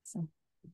So,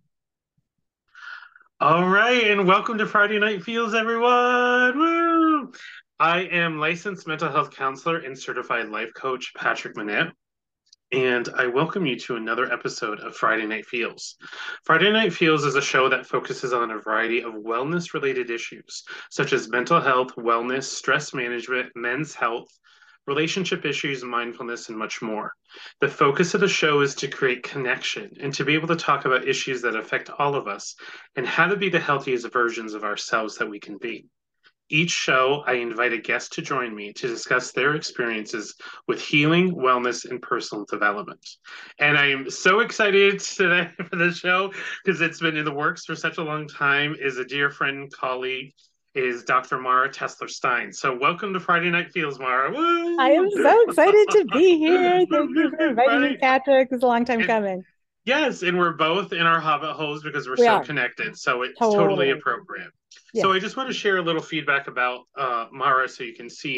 All right, and welcome to Friday Night Feels, everyone. Woo! I am licensed mental health counselor and certified life coach Patrick Manette, and I welcome you to another episode of Friday Night Feels. Friday Night Feels is a show that focuses on a variety of wellness related issues, such as mental health, wellness, stress management, men's health, relationship issues, mindfulness, and much more. The focus of the show is to create connection and to be able to talk about issues that affect all of us and how to be the healthiest versions of ourselves that we can be. Each show, I invite a guest to join me to discuss their experiences with healing, wellness, and personal development. And I am so excited today for the show because it's been in the works for such a long time. Is a dear friend and colleague is Dr. Mara Tesler Stein. So welcome to Friday Night Feels, Mara. I Woo! am so excited to be here. Thank you for inviting me, Right. Patrick. It's a long time And coming. yes, and we're both in our Hobbit holes because we're We so are connected. So it's totally totally. appropriate. So Yes. I just want to share a little feedback about Mara so you can see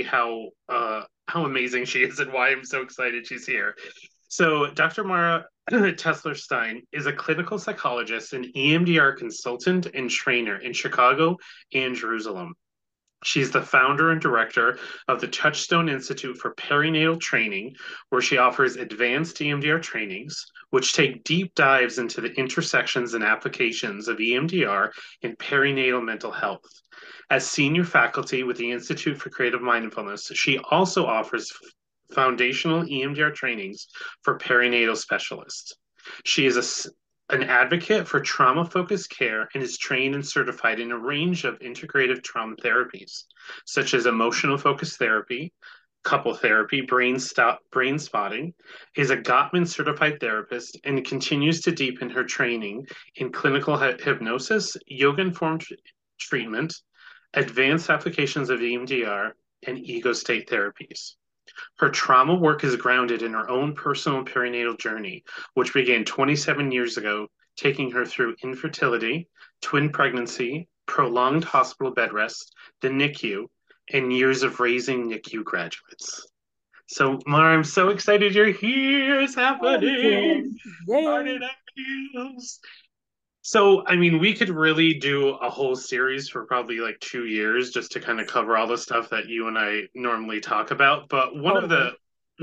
how amazing she is and why I'm so excited she's here. So Dr. Mara Tesler Stein is a clinical psychologist, an EMDR consultant and trainer in Chicago and Jerusalem. She's the founder and director of the Touchstone Institute for Perinatal Training, where she offers advanced EMDR trainings, which take deep dives into the intersections and applications of EMDR in perinatal mental health. As senior faculty with the Institute for Creative Mindfulness, she also offers foundational EMDR trainings for perinatal specialists. She is an advocate for trauma focused care and is trained and certified in a range of integrative trauma therapies, such as emotional focused therapy, couple therapy, brain spotting, is a Gottman certified therapist and continues to deepen her training in clinical hypnosis, yoga informed treatment, advanced applications of EMDR, and ego state therapies. Her trauma work is grounded in her own personal perinatal journey, which began 27 years ago, taking her through infertility, twin pregnancy, prolonged hospital bed rest, the NICU, and years of raising NICU graduates. So, Mara, I'm so excited you're here. It's Thank happening. you. Yay. Friday Night Feels. So, I mean, we could really do a whole series for probably like 2 years just to kind of cover all the stuff that you and I normally talk about. But one of Totally.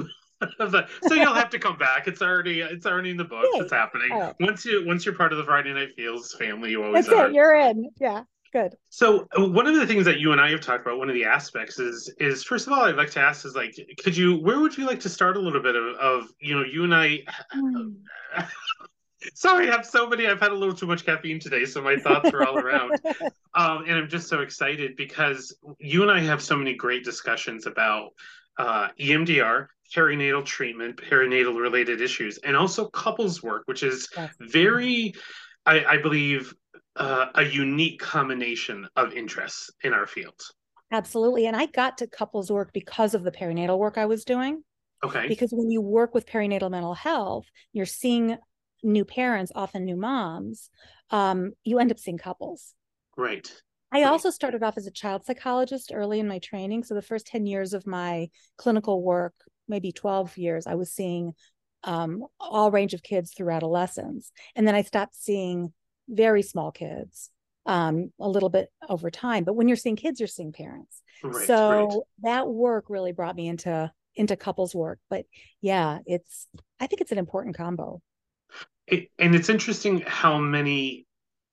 so you'll have to come back. It's already in the books. It's Yay. happening. All right. Once you're part of the Friday Night Feels family, you always That's it. are. You're in. Yeah. Good. So one of the things that you and I have talked about, one of the aspects is first of all, I'd like to ask is like, where would you like to start a little bit of you and I Hmm. Sorry, I have so many. I've had a little too much caffeine today, so my thoughts are all around. And I'm just so excited because you and I have so many great discussions about EMDR, perinatal treatment, perinatal related issues, and also couples work, which is Yes. very, I believe, a unique combination of interests in our field. Absolutely. And I got to couples work because of the perinatal work I was doing. Okay, Because when you work with perinatal mental health, you're seeing new parents, often new moms. You end up seeing couples. great, I great, also started off as a child psychologist early in my training. So the first 10 years of my clinical work, maybe 12 years, I was seeing all range of kids through adolescence. And then I stopped seeing very small kids a little bit over time. But when you're seeing kids, you're seeing parents. right, right. So that work really brought me into couples work. But yeah, I think it's an important combo. And it's interesting how many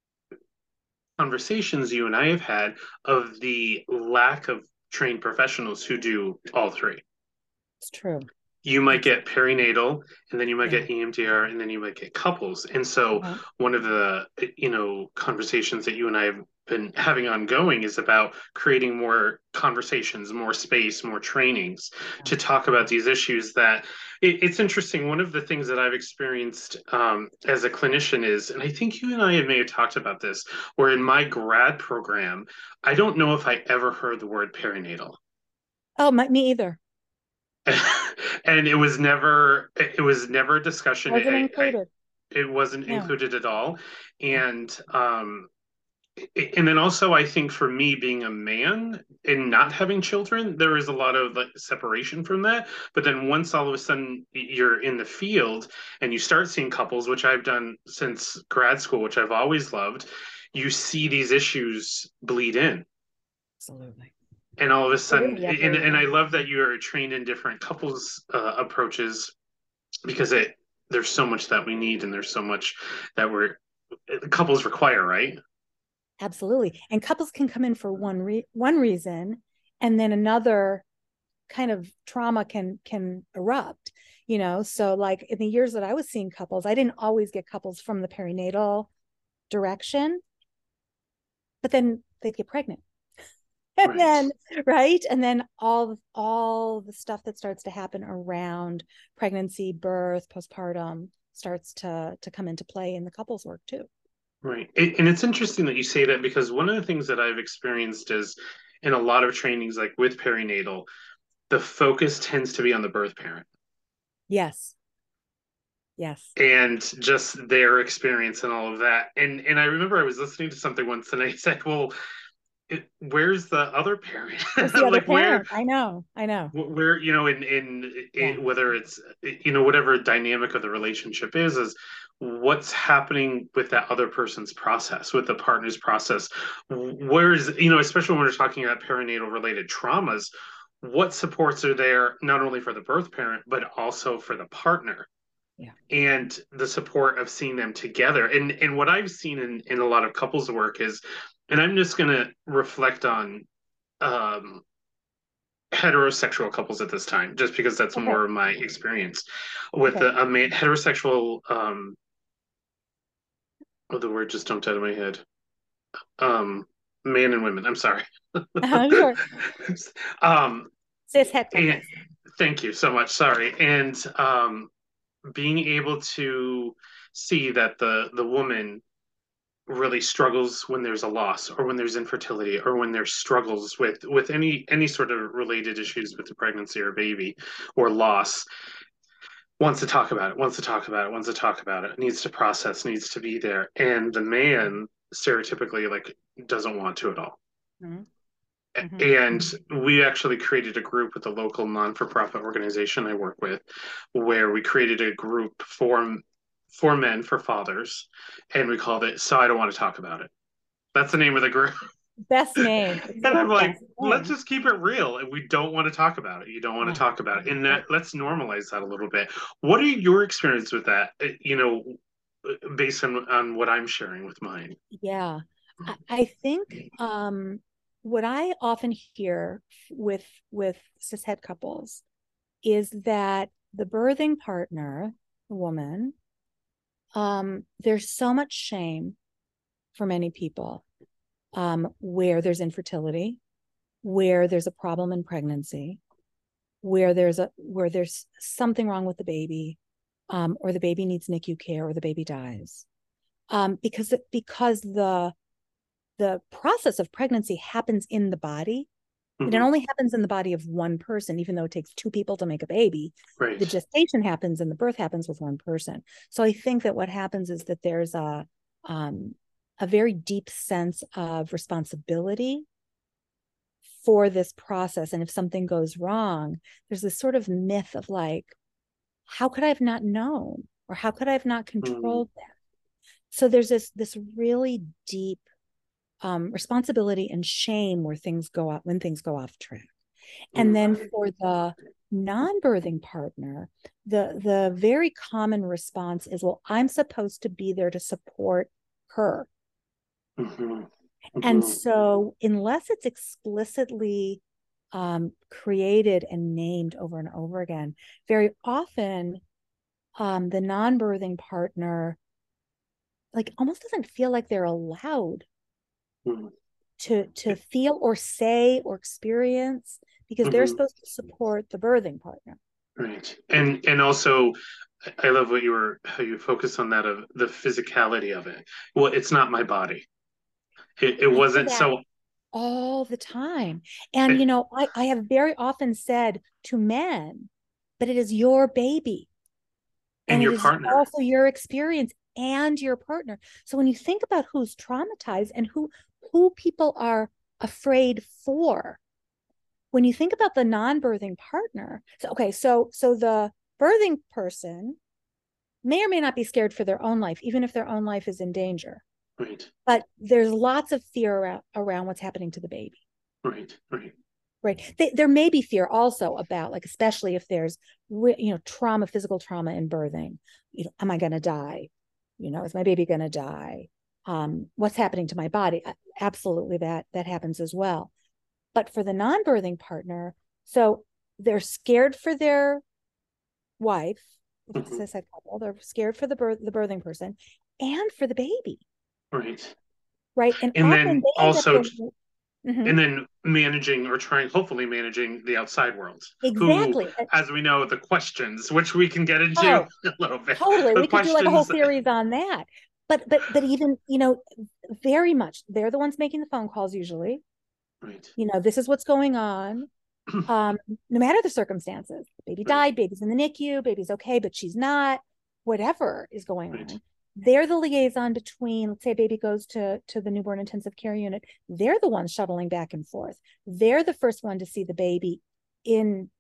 conversations you and I have had of the lack of trained professionals who do all three. It's true. You might It's get perinatal, and then you might yeah. get EMDR, and then you might get couples. And so, Yeah. one of the conversations that you and I have been having ongoing is about creating more conversations, more space, more trainings to talk about these issues. That it's interesting. One of the things that I've experienced as a clinician is, and I think you and I may have talked about this, where in my grad program, I don't know if I ever heard the word perinatal. Oh, me either. And it was never a discussion. Wasn't included. It wasn't No. included at all. Yeah. And And then also, I think for me being a man and not having children, there is a lot of like separation from that. But then once all of a sudden you're in the field and you start seeing couples, which I've done since grad school, which I've always loved, you see these issues bleed in. Absolutely. And all of a It sudden, is, yeah, and I love that you are trained in different couples approaches, because there's so much that we need, and there's so much that couples require, right? absolutely. And couples can come in for one reason, and then another kind of trauma can erupt, you know. So like in the years that I was seeing couples, I didn't always get couples from the perinatal direction, but then they'd get pregnant. And Right. then, right, and then all the stuff that starts to happen around pregnancy, birth, postpartum starts to come into play in the couples work too. Right. And it's interesting that you say that, because one of the things that I've experienced is in a lot of trainings, like with perinatal, the focus tends to be on the birth parent Yes. Yes. and just their experience and all of that. And I remember I was listening to something once and I said, well, where's the other parent? Where's the other Like parent? I know. I know. where, in Yeah. whether it's, whatever dynamic of the relationship is what's happening with that other person's process, with the partner's process. Where's, especially when we're talking about perinatal related traumas, what supports are there not only for the birth parent but also for the partner, Yeah. and the support of seeing them together. And what I've seen in a lot of couples work is, and I'm just going to reflect on um heterosexual couples at this time, just because that's Okay. more of my experience with Okay. a man, heterosexual. Oh, the word just jumped out of my head. Um, Man and women. I'm sorry. Sure. um, Cis het and couples. thank you so much. Sorry, and being able to see that the woman really struggles when there's a loss, or when there's infertility, or when there's struggles with any sort of related issues with the pregnancy or baby or loss, wants to talk about it, wants to talk about it, wants to talk about it, needs to process, needs to be there. And the man stereotypically like doesn't want to at all. Mm-hmm. Mm-hmm. And we actually created a group with a local non-for-profit organization I work with, where we created a group for men, for fathers, and we called it "So I Don't Want to Talk About It." That's the name of the group. Best name. It's And the I'm like, best let's name. just keep it real. And we don't want to talk about it. You don't want to Yeah. talk about it. And Yeah. that, let's normalize that a little bit. What are your experience with that? Based on what I'm sharing with mine. Yeah. I think what I often hear with cishet couples is that the birthing partner, the woman, there's so much shame for many people where there's infertility, where there's a problem in pregnancy, where there's something wrong with the baby, or the baby needs NICU care, or the baby dies, because the process of pregnancy happens in the body. But it Mm-hmm. only happens in the body of one person, even though it takes two people to make a baby. The Right. gestation happens and the birth happens with one person. So I think that what happens is that there's a very deep sense of responsibility for this process. And if something goes wrong, there's this sort of myth of like, how could I have not known? Or how could I have not Mm-hmm. controlled that? So there's this really deep responsibility and shame where things go out when things go off track. And then for the non-birthing partner, the very common response is, well, I'm supposed to be there to support her. Mm-hmm. And Mm-hmm. so unless it's explicitly created and named over and over again, very often the non-birthing partner like almost doesn't feel like they're allowed to feel or say or experience because they're Mm-hmm. supposed to support the birthing partner. Right. And also, I love how you focus on that, of the physicality of it. Well, it's not my body. It I hear wasn't that so. all the time. And, eh, you know, I have very often said to men, but it is your baby and and it your is partner. also your experience and your partner. So when you think about who's traumatized and who people are afraid for. When you think about the non-birthing partner, so the birthing person may or may not be scared for their own life, even if their own life is in danger. Right. But there's lots of fear around what's happening to the baby. Right. Right. Right. There may be fear also about, like, especially if there's, trauma, physical trauma in birthing. Am I going to die? Is my baby going to die? What's happening to my body? Absolutely, that happens as well. But for the non-birthing partner, so they're scared for their wife, if it's a said couple, they're scared for the birthing person and for the baby. Right. Right. And And often then they end up also, feeling, mm-hmm. and then managing or hopefully managing the outside world, who, Exactly. as we know, the questions, which we can get into Oh, a little bit, totally. the We could do like a whole questions. series on that. But even, very much, they're the ones making the phone calls usually. Right. This is what's going on. No matter the circumstances. Baby Right. died, baby's in the NICU, baby's okay, but she's not, whatever is going Right. on. They're the liaison between, let's say a baby goes to the newborn intensive care unit. They're the ones shuttling back and forth. They're the first one to see the baby in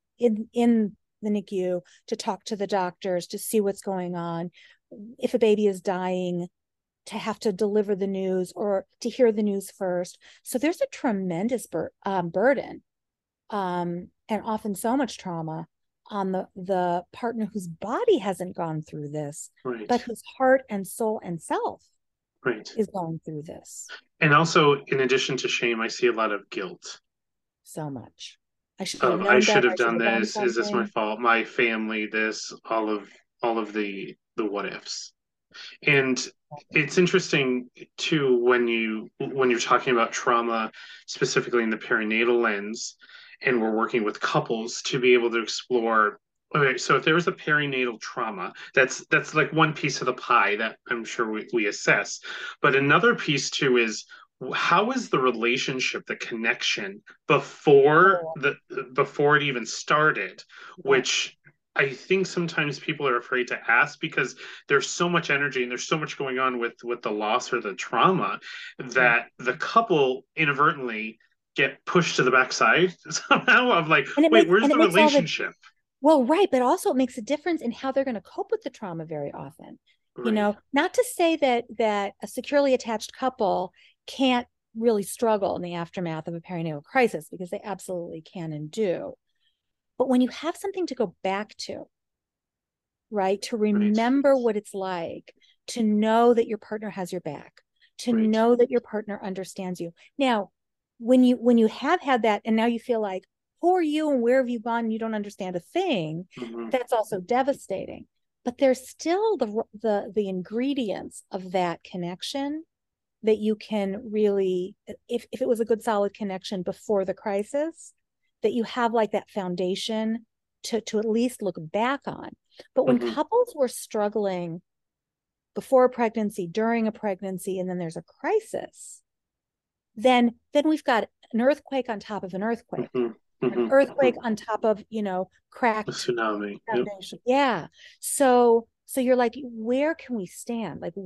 the NICU, to talk to the doctors, to see what's going on. If a baby is dying, to have to deliver the news or to hear the news first. So there's a tremendous burden, and often so much trauma on the partner whose body hasn't gone through this, Right. but whose heart and soul and self Right. is going through this. And also, in addition to shame, I see a lot of guilt. So much. I should have I known should better. have I should done have done this. Is this my something. fault? My family, this, all of the what ifs. And it's interesting too when you're talking about trauma, specifically in the perinatal lens, and we're working with couples to be able to explore. Okay, so if there was a perinatal trauma, that's like one piece of the pie that I'm sure we assess. But another piece too is, how is the relationship, the connection Oh, before it even started, yeah. which I think sometimes people are afraid to ask because there's so much energy and there's so much going on with the loss or the trauma, Yeah. that the couple inadvertently get pushed to the backside somehow of like, And it wait, makes where's and it the makes all the relationship? well, right, but also it makes a difference in how they're going to cope with the trauma very often. Right. Not to say that a securely attached couple can't really struggle in the aftermath of a perinatal crisis, because they absolutely can and do. But when you have something to go back to, right, to Right. remember what it's like, to know that your partner has your back, to Right. know that your partner understands you. Now, when you have had that and now you feel like, who are you and where have you gone and you don't understand a thing, Mm-hmm. that's also devastating. But there's still the ingredients of that connection that you can really, if it was a good solid connection before the crisis, that you have like that foundation to at least look back on. But when Mm-hmm. couples were struggling before a pregnancy, during a pregnancy, and then there's a crisis, then we've got an earthquake on top of an earthquake, Mm-hmm. an Mm-hmm. earthquake Mm-hmm. on top of, A cracked tsunami. Yep. foundation. Yeah. So you're like, where can we stand? Like,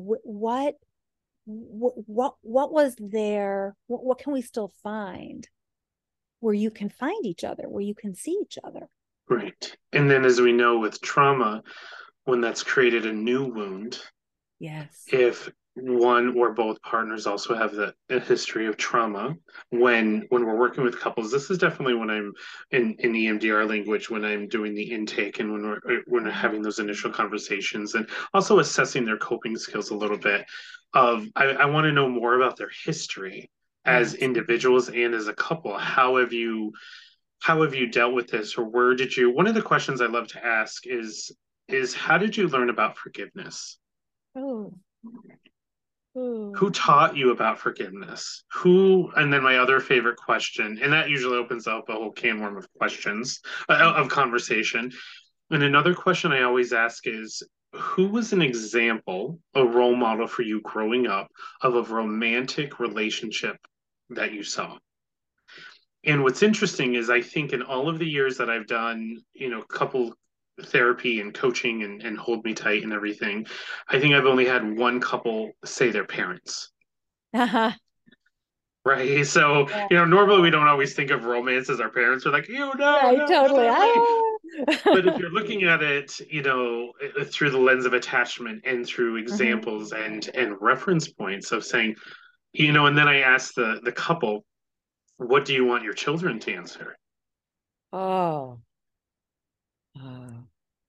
what was there? What can we still find where you can find each other, where you can see each other? Right. And then, as we know with trauma, when that's created a new wound, Yes. if one or both partners also have a history of trauma, when we're working with couples, this is definitely when I'm in EMDR language, when I'm doing the intake and when we're having those initial conversations, and also assessing their coping skills a little bit. I want to know more about their history as Yes. individuals and as a couple. How have you dealt with this, or where did you? One of the questions I love to ask is how did you learn about forgiveness? Oh. Who Oh. taught you about forgiveness? Who? And then my other favorite question, and that usually opens up a whole can worm of questions, of conversation. And another question I always ask is, who was an example, a role model for you growing up of a romantic relationship that you saw? And what's interesting is I think in all of the years that I've done, couple therapy and coaching and hold me tight and everything, I think I've only had one couple say their parents. Uh-huh. Right. So, Yeah. normally we don't always think of romance as our parents are like, no, Right, no, not totally. that way. But if Ah. you're looking at it, through the lens of attachment and through Hmm. examples and reference points of saying, and then I asked the couple, what do you want your children to answer? Oh. Oh.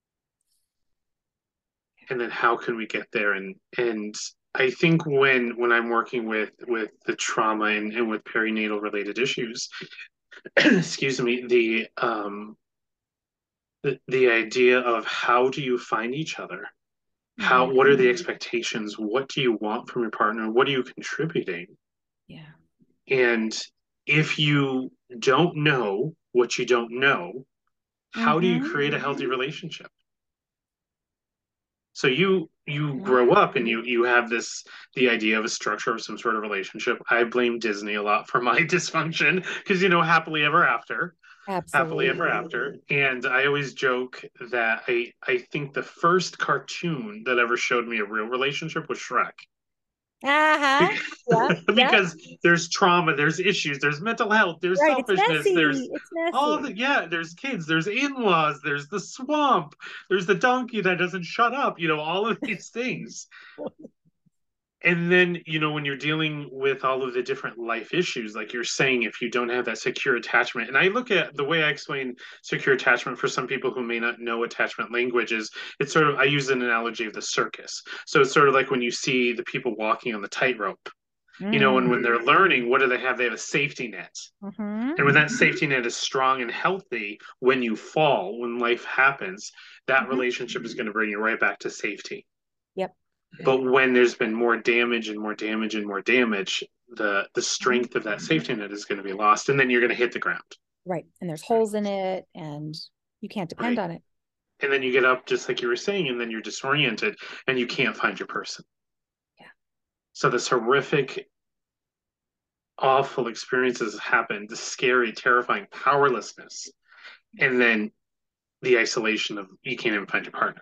And then how can we get there? And I think when I'm working with the trauma and with perinatal related issues, excuse me, the idea of how do you find each other? Hmm. What are the expectations? What do you want from your partner? What are you contributing? Yeah. And if you don't know what you don't know, how do you Hmm. create a healthy relationship? So you Hmm. grow up and you have the idea of a structure of some sort of relationship. I blame Disney a lot for my dysfunction because happily ever Absolutely. after. And I always joke that I think the first cartoon that ever showed me a real relationship was Shrek. Uh-huh. Yeah. Yeah. Because there's trauma, there's issues, there's mental health, there's Right. It's selfishness, there's messy. It's messy. there's kids, there's in-laws, there's the swamp, there's the donkey that doesn't shut up, all of these things. And then, when you're dealing with all of the different life issues, like you're saying, if you don't have that secure attachment, and I look at the way I explain secure attachment for some people who may not know attachment language is it's sort of, I use an analogy of the circus. So it's sort of like when you see the people walking on the tightrope, and Mm. when they're learning, what do they have? They have a safety net. Hmm. And when that safety net is strong and healthy, when you fall, when life happens, that Hmm. relationship is going to bring you right back to safety. Yep. But when there's been more damage and more damage and more damage, the Hmm. strength of that safety net is going to be lost, and then you're going to hit the ground. Right. And there's holes in it, and you can't depend Right. on it. And then you get up just like you were saying, and then you're disoriented and you can't find your person. Yeah. So this horrific, awful experiences happen, the scary, terrifying powerlessness, and then the isolation of you can't even find your partner.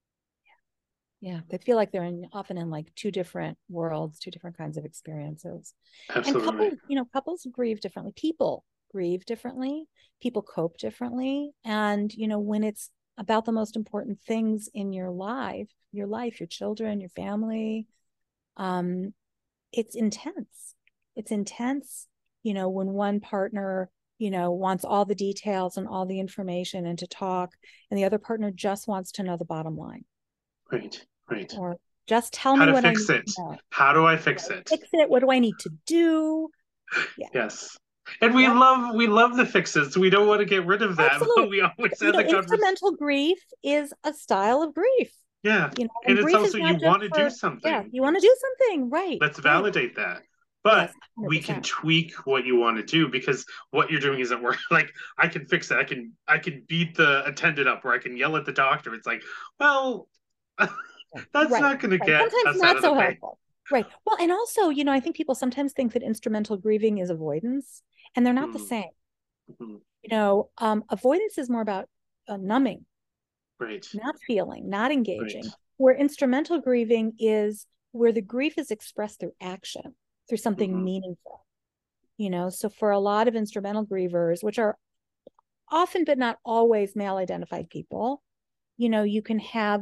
Yeah. They feel like they're often in like two different worlds, two different kinds of experiences. And Absolutely. couples grieve differently. People grieve differently. People cope differently. And, when it's about the most important things in your children, your family, um, it's intense. It's intense, when one partner, wants all the details and all the information and to talk, and the other partner just wants to know the bottom line, Right. Right. or just tell How me to what I fix need it? to know. How do I How fix do it? I fix it? What do I need to do? Yeah. Yes. And we Yep. love the fixes. We don't want to get rid of that, but Absolutely. we always have the conversation. Instrumental grief is a style of grief, Yeah. And and it's grief is also you not just want to do for, yeah, something. you want to do something. Right. Let's Right. validate that. But Yes. we can 100%. tweak what you want to do because what you're doing isn't working. Like I can fix it. I can beat the attendant up or I can yell at the doctor. It's like, well, that's Right. not going to Right. get Sometimes us out not of the so pain. helpful. Right. Well, and also, I think people sometimes think that instrumental grieving is avoidance, and they're not the Mm-hmm. same. Mm-hmm. Avoidance is more about numbing, Right. not feeling, not Right. engaging, where instrumental grieving is where the grief is expressed through action, through something Mm-hmm. meaningful. So for a lot of instrumental grievers, which are often but not always male identified people, you can have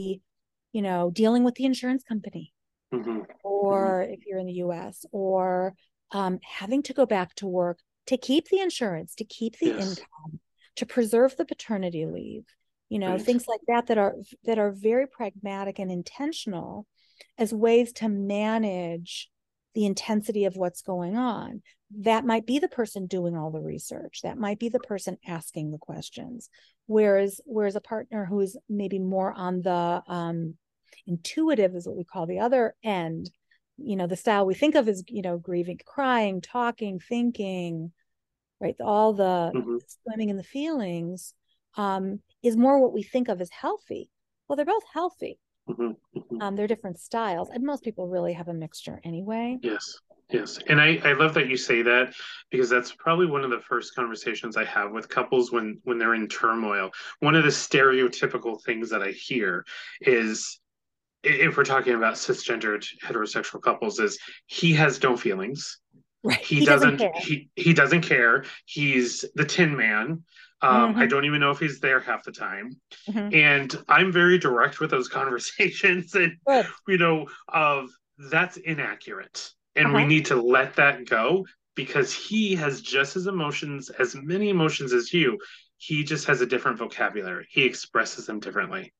dealing with the insurance company, Mm-hmm. Mm-hmm. or if you're in the US, or having to go back to work to keep the insurance, to keep the Yes. income, to preserve the paternity leave, Right. things like that are very pragmatic and intentional as ways to manage the intensity of what's going on. That might be the person doing all the research. That might be the person asking the questions. Whereas a partner who is maybe more on the intuitive is what we call the other end, the style we think of as, grieving, crying, talking, thinking, right, all the Mm-hmm. swimming in the feelings, is more what we think of as healthy. Well, they're both healthy. Mm-hmm. Mm-hmm. They're different styles, and most people really have a mixture anyway. Yes. Yes. And I love that you say that because that's probably one of the first conversations I have with couples when they're in turmoil. One of the stereotypical things that I hear is if we're talking about cisgendered heterosexual couples is he has no feelings. Right. He He doesn't doesn't care. he doesn't care. He's the Tin Man. I Hmm. don't even know if he's there half the time. Hmm. And I'm very direct with those conversations and Good. of that's inaccurate. And we Uh-huh. need to let that go because he has just as many emotions as you. He just has a different vocabulary. He expresses them differently.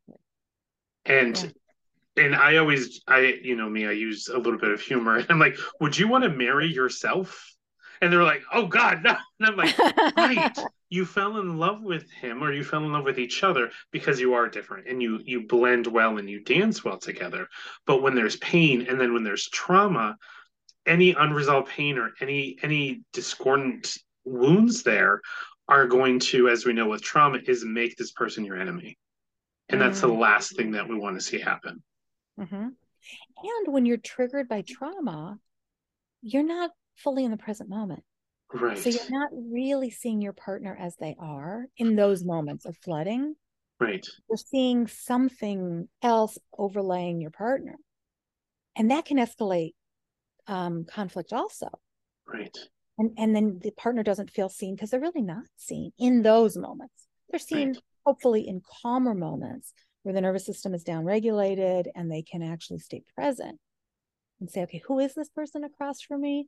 Yeah. And I always, you know me, I use a little bit of humor. And I'm like, would you want to marry yourself? And they're like, oh God, no. And I'm like, right. You fell in love with him or you fell in love with each other because you are different and you blend well and you dance well together. But when there's pain and then when there's trauma, any unresolved pain or any discordant wounds there are going to, as we know with trauma, is make this person your enemy. And that's the Mm. last thing that we want to see happen. Hmm. And when you're triggered by trauma, you're not fully in the present moment. So Right. you're not really seeing your partner as they are in those moments of flooding. Right. You're seeing something else overlaying your partner. And that can escalate conflict also. Right. And then the partner doesn't feel seen because they're really not seen in those moments. They're Right. seen hopefully in calmer moments where the nervous system is downregulated and they can actually stay present and say, okay, who is this person across from me?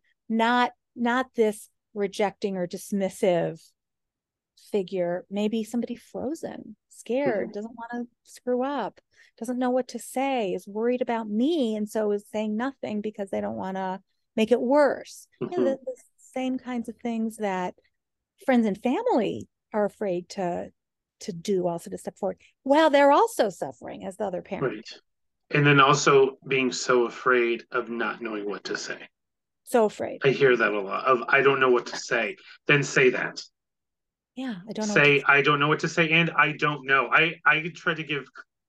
Not this rejecting or dismissive figure, maybe somebody frozen, scared, Mhm. doesn't want to screw up, doesn't know what to say, is worried about me, and so is saying nothing because they don't want to make it worse. You know, Mhm. the same kinds of things that friends and family are afraid to do, also to step forward. Well, they're also suffering as the other parent. Right. And then also being so afraid of not knowing what to say. So afraid. I hear that a lot of I don't know what to say. Then say that. Yeah, I don't know what to Say I don't know what to say and I don't know. I try to give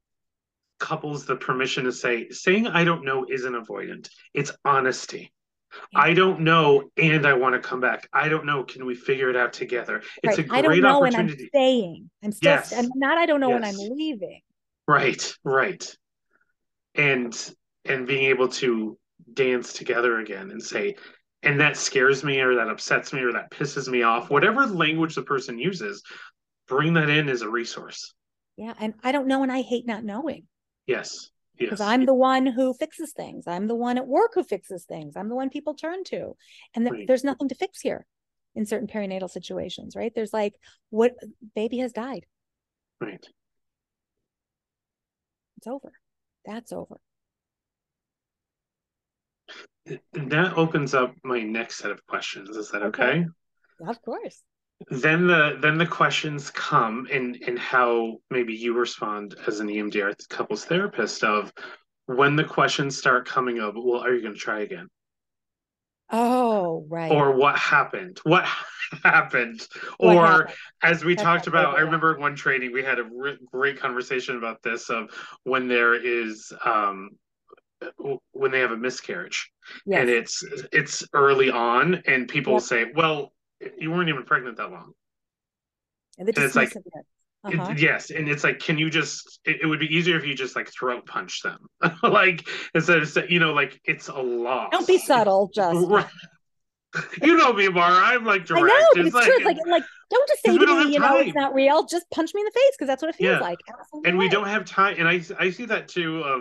couples the permission to say saying I don't know isn't avoidant. It's honesty. Yeah. I don't know and I want to come back. I don't know. Can we figure it out together? It's Right. a I don't great know when I'm opportunity. staying. I'm Yes. not, I don't know when I'm Yes. leaving. Right. Right. And being able to dance together again and say and that scares me or that upsets me or that pisses me off whatever language the person uses bring that in as a resource. Yeah. And I don't know. And I hate not knowing Yes. because Yes. I'm the one who fixes things. I'm the one at work who fixes things. I'm the one people turn to. And Right. there's nothing to fix here in certain perinatal situations, right? There's like, what baby has died. Right. It's over. That's over. And that opens up my next set of questions. Is that Okay. okay? Yeah, of course. Then the questions come in how maybe you respond as an EMDR couples therapist of when the questions start coming up, well, are you going to try again? Oh, right. Or what happened? What happened? What Or happened? as we That's my talked about, I favorite one. remember in one training we had a great conversation about this of when there is when they have a miscarriage and Yes. it's early on and people Yep. say, well, you weren't even pregnant that long. And the And it's like dismissiveness. Uh-huh. yes, and it's like, can you just? It would be easier if you just like throat punch them, like instead of like it's a Don't be loss. subtle, just yeah. Right. You know me, Mara. I'm like I know, direct. but It's it's true. like It's like don't just say because we to don't me, have it's time. not real. Just punch me in the face because that's what it feels Yeah, like. Absolutely and we right. don't have time. And I see that too. Of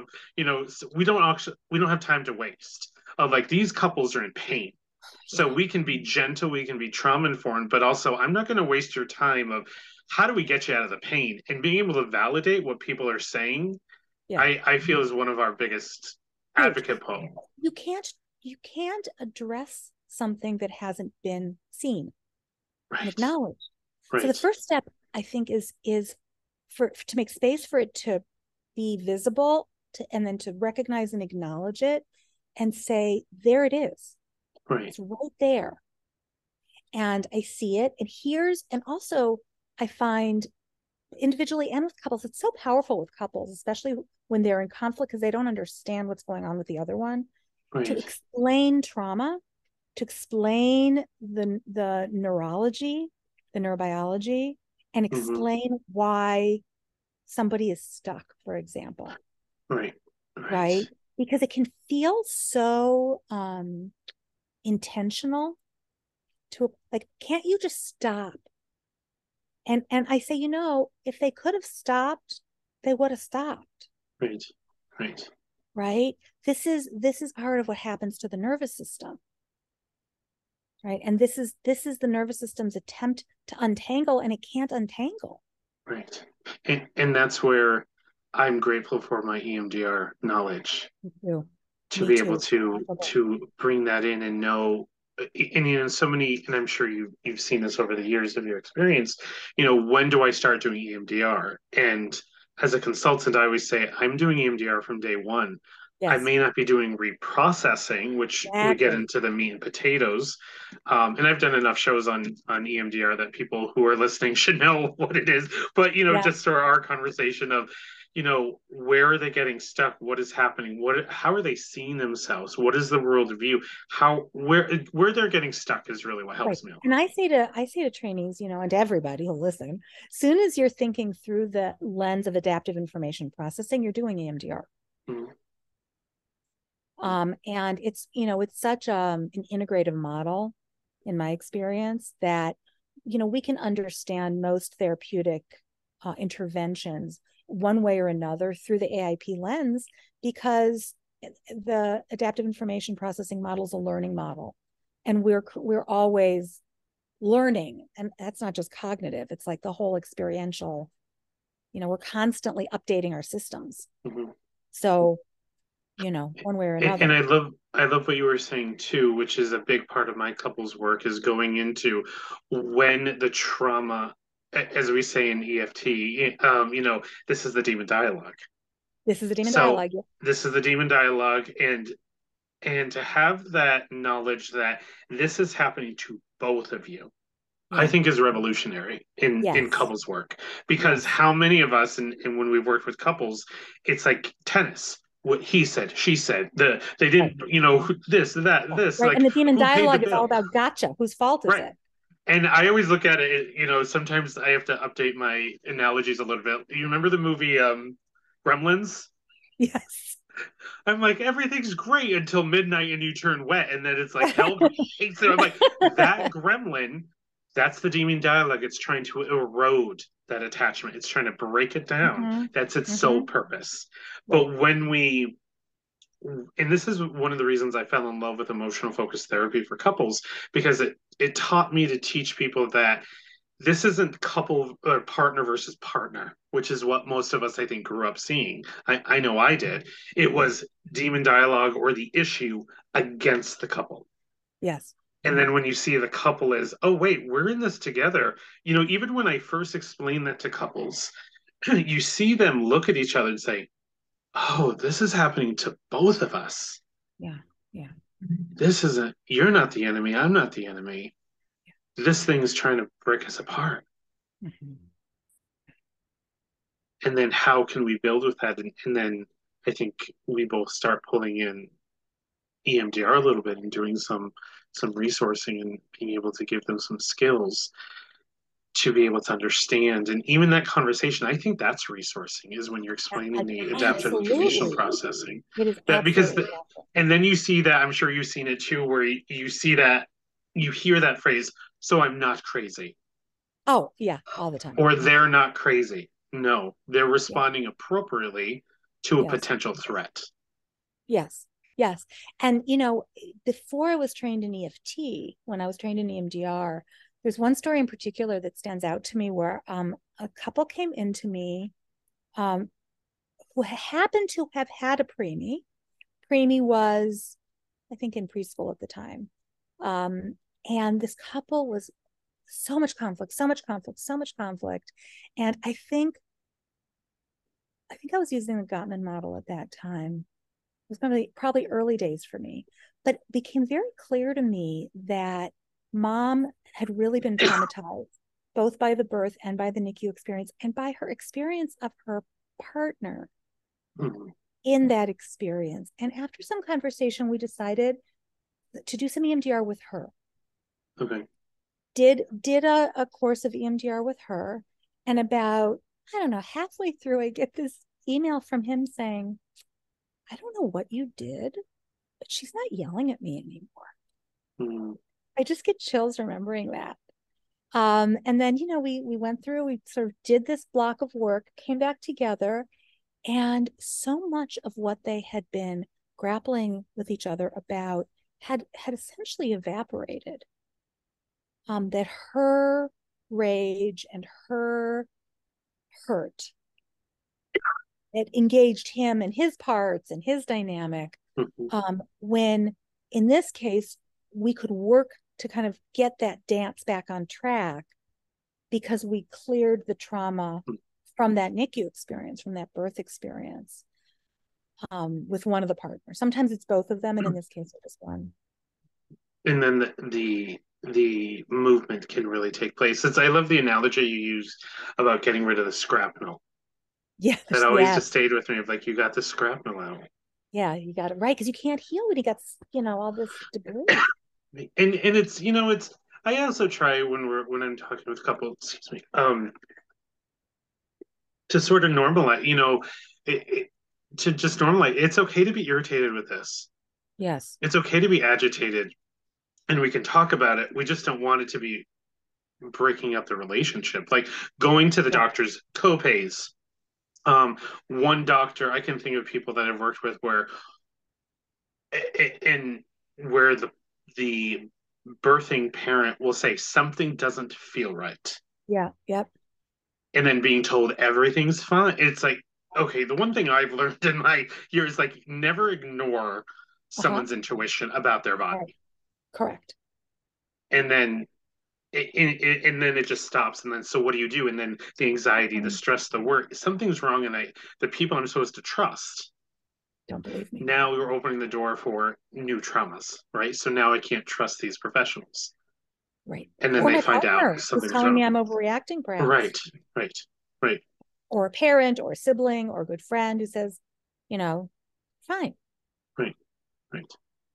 we don't have time to waste. Of like these couples are in pain. So Yeah. we can be gentle, we can be trauma informed, but also I'm not going to waste your time of how do we get you out of the pain and being able to validate what people are saying. Yeah. I feel is one of our biggest Huge. advocate poll. You can't you can't address something that hasn't been seen and Right, acknowledged. So the right, first step, I think, is for to make space for it to be visible and then to recognize and acknowledge it and say, there it is. right. It's right there. And I see it. And also I find individually and with couples, it's so powerful with couples, especially when they're in conflict because they don't understand what's going on with the other one, to Right. explain trauma, to explain the neurology, the neurobiology, and Hmm. explain why somebody is stuck, for example, Right. Right. right? Because it can feel so intentional to, like, can't you just stop? And I say, if they could have stopped, they would have stopped. Right. Right. Right. This is part of what happens to the nervous system. Right. And this is the nervous system's attempt to untangle, and it can't untangle. Right. And that's where I'm grateful for my EMDR knowledge Me too. to Me be able too. to bring that in and know. And so many, and I'm sure you've seen this over the years of your experience, when do I start doing EMDR? And as a consultant, I always say I'm doing EMDR from day one. I Yes, may not be doing reprocessing, which we get exactly. into the meat and potatoes. And I've done enough shows on EMDR that people who are listening should know what it is. But Yeah. just for our conversation of, where are they getting stuck? What is happening? How are they seeing themselves? What is the world view? Where they're getting stuck is really what Right. helps me a And lot. I say to trainees, and to everybody who'll listen, soon as you're thinking through the lens of adaptive information processing, you're doing EMDR. Mhm. And it's such an integrative model, in my experience, that we can understand most therapeutic interventions one way or another through the AIP lens, because the adaptive information processing model is a learning model, and we're always learning, and that's not just cognitive. It's like the whole experiential. We're constantly updating our systems. Mhm. So, one way or And another. I love what you were saying too, which is a big part of my couples work is going into when the trauma, as we say in EFT, this is the demon dialogue. This is a demon So dialogue. this is the demon dialogue, and to have that knowledge that this is happening to both of you, I Yeah. think is revolutionary in Yes. couples work. Because Yes. how many of us, and when we've worked with couples, it's like tennis. What he said, she said, they Right. didn't, this, that, this, Right. And like the demon who paid the dialogue is all bill? about gotcha. Whose fault is Right. it? And I always look at it, sometimes I have to update my analogies a little bit. You remember the movie Gremlins? Yes. I'm like, everything's great until midnight and you turn wet, and then it's like hell hates it. I'm like, that gremlin, that's the demon dialogue. It's trying to erode that attachment. It's trying to break it down. Mm-hmm. That's its sole Mm-hmm. purpose. Right. But and this is one of the reasons I fell in love with emotional focused therapy for couples, because it taught me to teach people that this isn't couple or partner versus partner, which is what most of us, I think, grew up seeing. I know I did. It Yes. was demon dialogue or the issue against the couple. Yes. And then when you see the couple is, oh, wait, we're in this together. Even when I first explain that to couples, you see them look at each other and say, oh, this is happening to both of us. Yeah. Yeah. This isn't, you're not the enemy. I'm not the enemy. This thing is trying to break us apart. Mm-hmm. And then how can we build with that? And then I think we both start pulling in EMDR a little bit and doing some resourcing and being able to give them some skills to be able to understand. And even that conversation, I think that's resourcing, is when you're explaining the adaptive information Absolutely. processing. It is That because absolutely the, awesome. and then you see that, I'm sure you've seen it too, where you see that, you hear that phrase, so I'm not crazy, Oh, yeah, all the time. or they're not crazy. No, they're Yeah. responding appropriately to a Yes. potential threat. Yes. Yes. And before I was trained in EFT, when I was trained in EMDR, there's one story in particular that stands out to me where a couple came into me um, who happened to have had a preemie. Preemie was, I think, in preschool at the time. And this couple was so much conflict, so much conflict, so much conflict. And I think I was using the Gottman model at that time. It was probably early days for me, but it became very clear to me that mom had really been traumatized, both by the birth and by the NICU experience, and by her experience of her partner Mhm. in that experience. And after some conversation, we decided to do some EMDR with her. Okay. Did a course of EMDR with her, and about, I don't know, halfway through, I get this email from him saying, I don't know what you did, but she's not yelling at me anymore. Mm. I just get chills remembering that. And then, we went through, we sort of did this block of work, came back together, and so much of what they had been grappling with each other about had essentially evaporated. That her rage and her hurt, it engaged him and his parts and his dynamic. Mhm. When in this case, we could work to kind of get that dance back on track because we cleared the trauma from that NICU experience, from that birth experience, with one of the partners. Sometimes it's both of them, and in this case, it was one. And then the movement can really take place. I love the analogy you use about getting rid of the scrapnel. Yeah, That always yeah, just stayed with me of like, you got the scrapnel out. yeah. You got it right because you can't heal when you got all this debris. And it's it's I also try when I'm talking with couples, excuse me, to sort of normalize, to just normalize. It's okay to be irritated with this. Yes. It's okay to be agitated, and we can talk about it. We just don't want it to be breaking up the relationship. Like going to the Yeah. doctor's copays. One doctor, I can think of people that I've worked with and where the birthing parent will say something doesn't feel right, Yeah. Yep. and then being told everything's fine. It's like, okay, the one thing I've learned in my years, like, never ignore Uh-huh. someone's intuition about their Right. body, Correct. and then and then it just stops. And then, so what do you do? And then the anxiety, the Mm, stress, the work, something's wrong, and the people I'm supposed to trust, don't believe me. now we're opening the door for new traumas, right? So now I can't trust these professionals, Right. and then Or they my find out partner is something's telling wrong. me I'm overreacting, perhaps. Right, right, right, Or a parent or a sibling or a good friend who says, fine. right, right.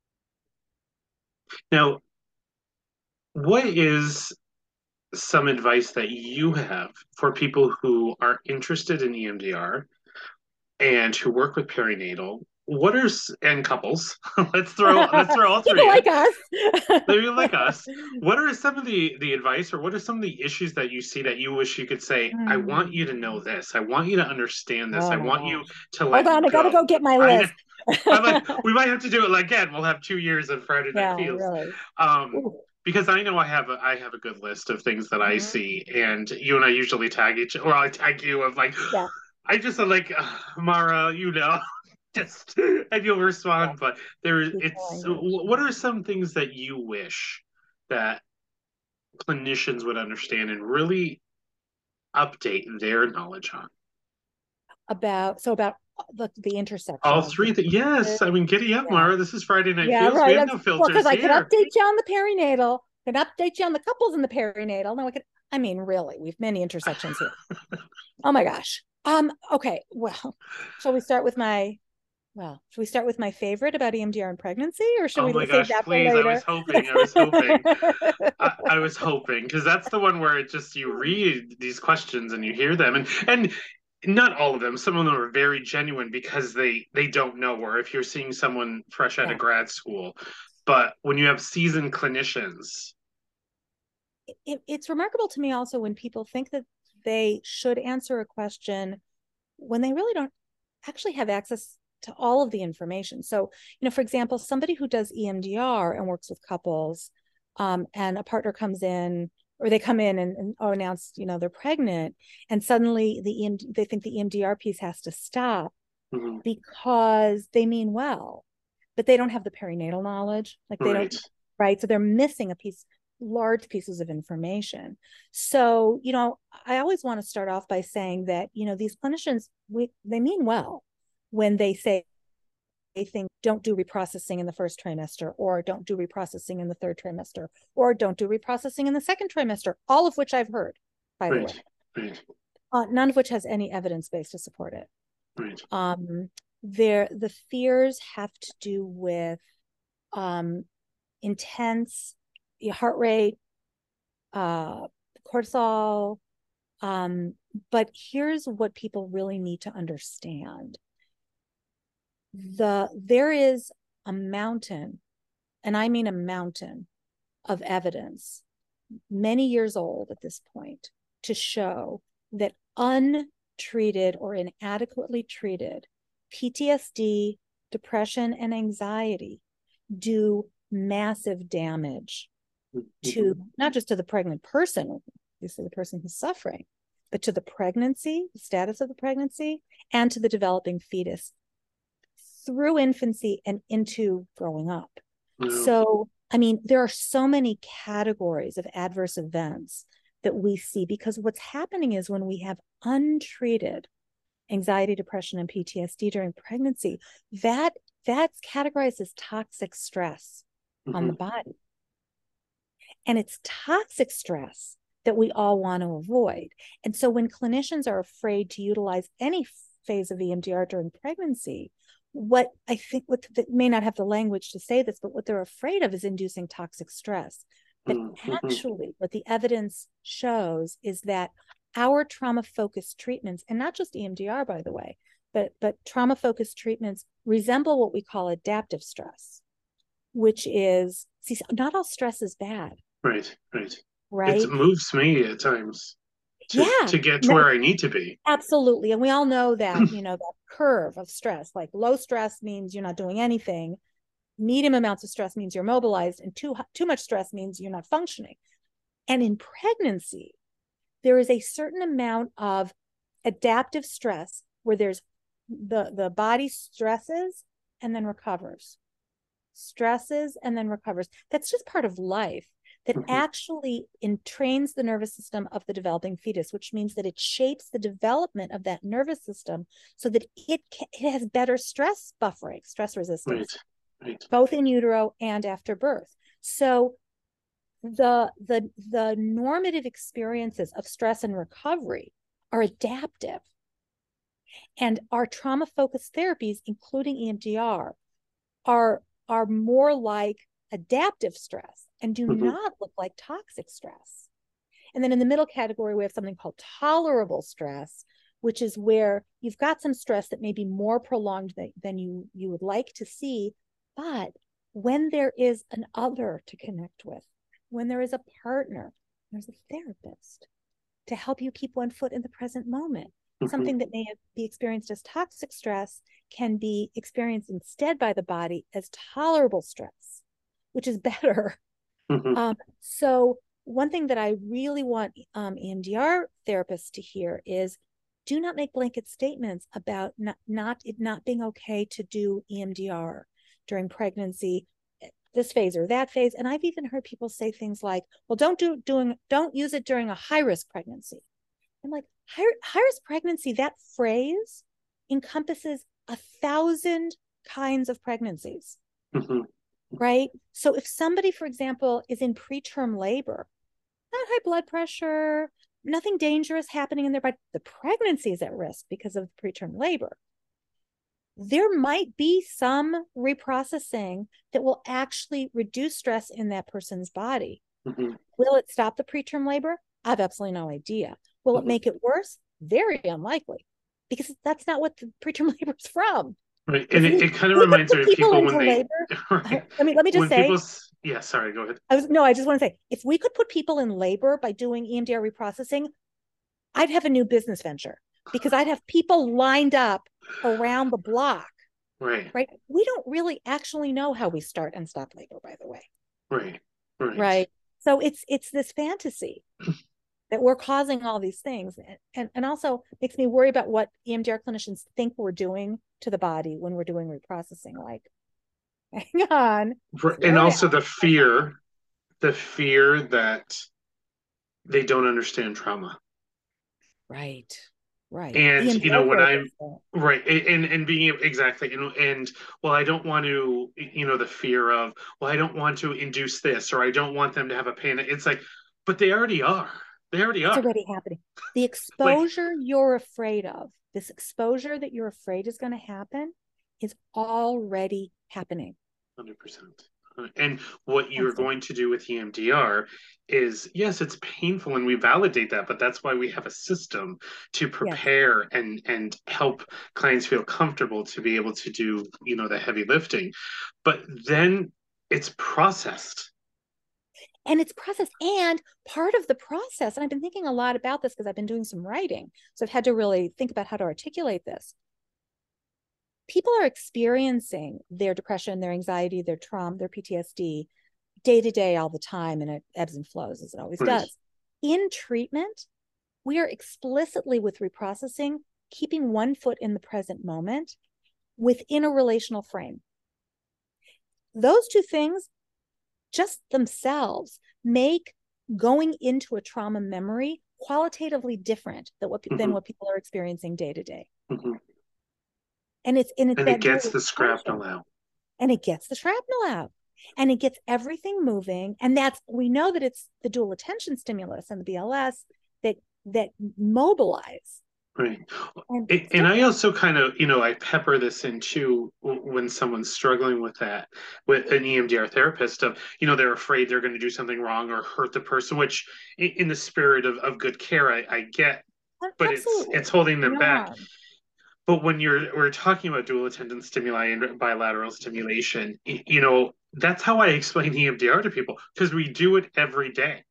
Now, what is some advice that you have for people who are interested in EMDR and who work with perinatal? What are and couples? Let's throw all People three in. like us. Maybe like us. What are some of the advice, or what are some of the issues that you see that you wish you could say, I want you to know Hmm. this. I want you to understand this. Oh I my want you gosh. to Hold let on, I gotta go. go get my I know. list. I'm like, we might have to do it again. We'll have 2 years of Friday Night Yeah, Feels. really. Um, Ooh. because I know I have a good list of things that I Mhm. see, and you and I usually tag each, or I tag you of like, Yeah, I just am like, Mara, just and you'll yeah. respond. But Speak the it's language. what are some things that you wish that clinicians would understand and really update their knowledge on? About the All intersection of three. the Yes, I mean, giddy up, yeah. Mara. This is Friday Night Yeah, Feels. We right. have no Well, because filters I could here. update you on the perinatal, could update you on the couples in the perinatal. No, I mean, really, we've many intersections here. Oh my gosh. Okay. Should we start with my favorite about EMDR and pregnancy, or should Oh we my save gosh, that for please. I was later? hoping. I was hoping. I was hoping because that's the one where it just you read these questions and you hear them, and not all of them. Some of them are very genuine because they don't know, or if you're seeing someone fresh out Yeah. of grad school. But when you have seasoned clinicians, It's remarkable to me also when people think that they should answer a question when they really don't actually have access to all of the information. So, for example, somebody who does EMDR and works with couples, and a partner comes in, or they come in and announce, they're pregnant, and suddenly they think the EMDR piece has to stop mhm, because they mean well, but they don't have the perinatal knowledge. Like they don't, right, right? So they're missing large pieces of information. So, I always want to start off by saying that, these clinicians, they mean well when they say they think don't do reprocessing in the first trimester, or don't do reprocessing in the third trimester, or don't do reprocessing in the second trimester, all of which I've heard, by the way, right, right, none of which has any evidence base to support it. right. Um, the fears have to do with um, intense heart rate, uh, cortisol. But here's what people really need to understand: there is a mountain and I mean a mountain of evidence, many years old at this point, to show that untreated or inadequately treated PTSD, depression, and anxiety do massive damage to not just to the pregnant person, obviously the person who's suffering, but to the pregnancy, the status of the pregnancy, and to the developing fetus through infancy and into growing up. So, I mean, there are so many categories of adverse events that we see, because what's happening is when we have untreated anxiety, depression, and PTSD during pregnancy, that's categorized as toxic stress on the body. And it's toxic stress that we all want to avoid. And so when clinicians are afraid to utilize any phase of EMDR during pregnancy, what I think, what they may not have the language to say this, but what they're afraid of is inducing toxic stress. But actually, what the evidence shows is that our trauma-focused treatments, and not just EMDR, by the way, but trauma-focused treatments resemble what we call adaptive stress, which is, see, not all stress is bad. Right. Right. It moves me at times to get to where I need to be. Absolutely. And we all know that, you know, that curve of stress, like low stress means you're not doing anything. Medium amounts of stress means you're mobilized, and too much stress means you're not functioning. And in pregnancy, there is a certain amount of adaptive stress where there's the body stresses and then recovers, stresses and then recovers. That's just part of life. That actually entrains the nervous system of the developing fetus, which means that it shapes the development of that nervous system so that it has better stress buffering, stress resistance, both in utero and after birth. So the normative experiences of stress and recovery are adaptive. And our trauma-focused therapies, including EMDR, are more like adaptive stress and do not look like toxic stress. And then in the middle category, we have something called tolerable stress, which is where you've got some stress that may be more prolonged than you would like to see. But when there is an other to connect with, when there is a partner, there's a therapist to help you keep one foot in the present moment. Something that may be experienced as toxic stress can be experienced instead by the body as tolerable stress, which is better. So one thing that I really want EMDR therapists to hear is, do not make blanket statements about it not being okay to do EMDR during pregnancy, this phase or that phase. And I've even heard people say things like, well, don't use it during a high-risk pregnancy. I'm like, high-risk pregnancy, that phrase encompasses 1,000 kinds of pregnancies. Right? So if somebody, for example, is in preterm labor, not high blood pressure, nothing dangerous happening in their body, the pregnancy is at risk because of preterm labor, there might be some reprocessing that will actually reduce stress in that person's body. Will it stop the preterm labor? I have absolutely no idea. Will it make it worse? Very unlikely, because that's not what the preterm labor is from. Right. And it kind of reminds me of people when they right. Let me just say, yeah, sorry, go ahead. I just want to say, if we could put people in labor by doing EMDR reprocessing, I'd have a new business venture, because I'd have people lined up around the block. Right. We don't really actually know how we start and stop labor, by the way. Right. So it's this fantasy that we're causing all these things, and also makes me worry about what EMDR clinicians think we're doing to the body when we're doing reprocessing. Like, hang on. And also the fear that they don't understand trauma. Right. And you know, when I'm right, and being exactly, and well, I don't want to, you know, the fear of, well, I don't want to induce this, or I don't want them to have a panic. It's like, but they already are. It's already happening. The exposure you're afraid of, this exposure that you're afraid is going to happen, is already happening. 100%. And what you're going to do with EMDR is, yes, it's painful, and we validate that, but that's why we have a system to prepare and help clients feel comfortable to be able to do, you know, the heavy lifting. But then it's processed. And it's processed. And part of the process, and I've been thinking a lot about this because I've been doing some writing. So I've had to really think about how to articulate this. People are experiencing their depression, their anxiety, their trauma, their PTSD day to day all the time, and it ebbs and flows as it always Right. does. In treatment, we are explicitly with reprocessing, keeping one foot in the present moment within a relational frame. Those two things just themselves make going into a trauma memory qualitatively different than what people are experiencing day to day. Mm-hmm. And it's And it that dual gets the attention, shrapnel out. and it gets the shrapnel out, and it gets everything moving. And we know that it's the dual attention stimulus and the BLS that mobilize. Right. And And I also kind of, I pepper this in too when someone's struggling with that, with an EMDR therapist of, they're afraid they're going to do something wrong or hurt the person, which in the spirit of good care, I get, but absolutely, it's holding them no back. harm. But when we're talking about dual attention stimuli and bilateral stimulation, that's how I explain EMDR to people because we do it every day.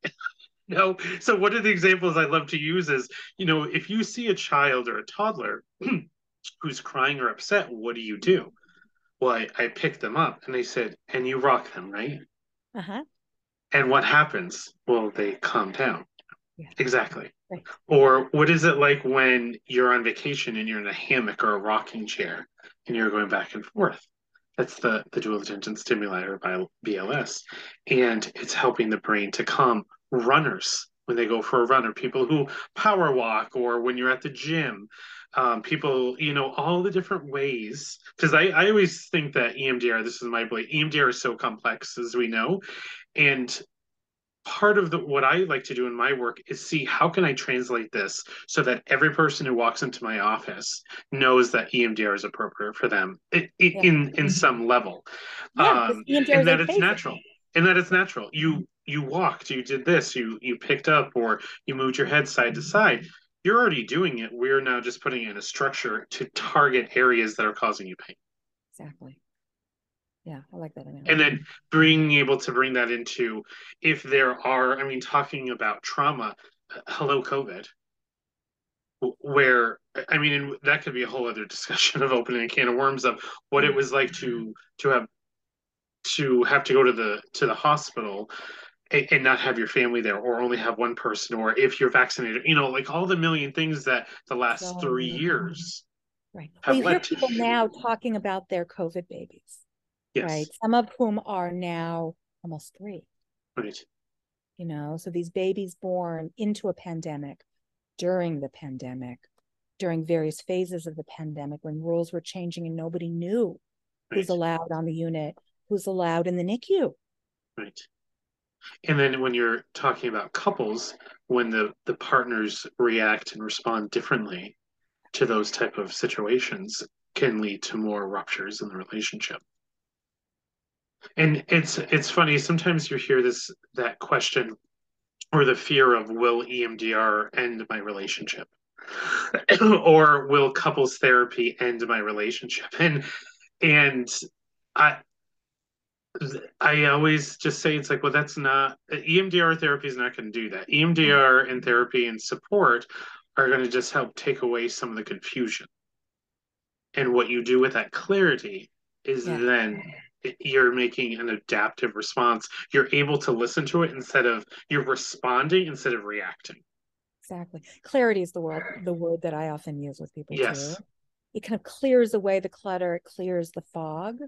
So one of the examples I love to use is, if you see a child or a toddler who's crying or upset, what do you do? Well, I pick them up and they said, and you rock them, right? Uh-huh. And what happens? Well, they calm down. Yeah. Exactly. Right. Or what is it like when you're on vacation and you're in a hammock or a rocking chair and you're going back and forth? That's the dual attention stimulator by BLS. And it's helping the brain to calm runners when they go for a run, or people who power walk, or when you're at the gym. People, all the different ways. Because I always think that EMDR, this is my belief, EMDR is so complex, as we know. And part of what I like to do in my work is see how can I translate this so that every person who walks into my office knows that EMDR is appropriate for them Yeah. in some level, Yeah, because EMDR and is that it's aphasic. natural, and that it's natural. You walked, you did this, you picked up, or you moved your head side to side. You're already doing it. We're now just putting in a structure to target areas that are causing you pain. Exactly. Yeah, I like that And analogy. then being able to bring that into, if there are, I mean, talking about trauma, hello COVID, where, I mean, and that could be a whole other discussion of opening a can of worms of what it was like to have to go to the hospital and not have your family there, or only have one person, or if you're vaccinated, like all the million things that the last So 3 years right. Well, have you hear led to. people now talking about their COVID babies, right? Yes. Some of whom are now almost 3, Right. so these babies born into a pandemic, during the pandemic, during various phases of the pandemic, when rules were changing and nobody knew who's Right. allowed on the unit, who's allowed in the NICU. Right. And then when you're talking about couples, when the partners react and respond differently to those type of situations, can lead to more ruptures in the relationship. And it's funny, sometimes you hear that question or the fear of, will EMDR end my relationship? Or will couples therapy end my relationship? And I I always just say, it's like, well, that's not, EMDR therapy is not going to do that. EMDR and therapy and support are going to just help take away some of the confusion. And what you do with that clarity is Yeah, then you're making an adaptive response. You're able to listen to it you're responding instead of reacting. exactly. Clarity is the word that I often use with people too. Yes. It kind of clears away the clutter, it clears the fog,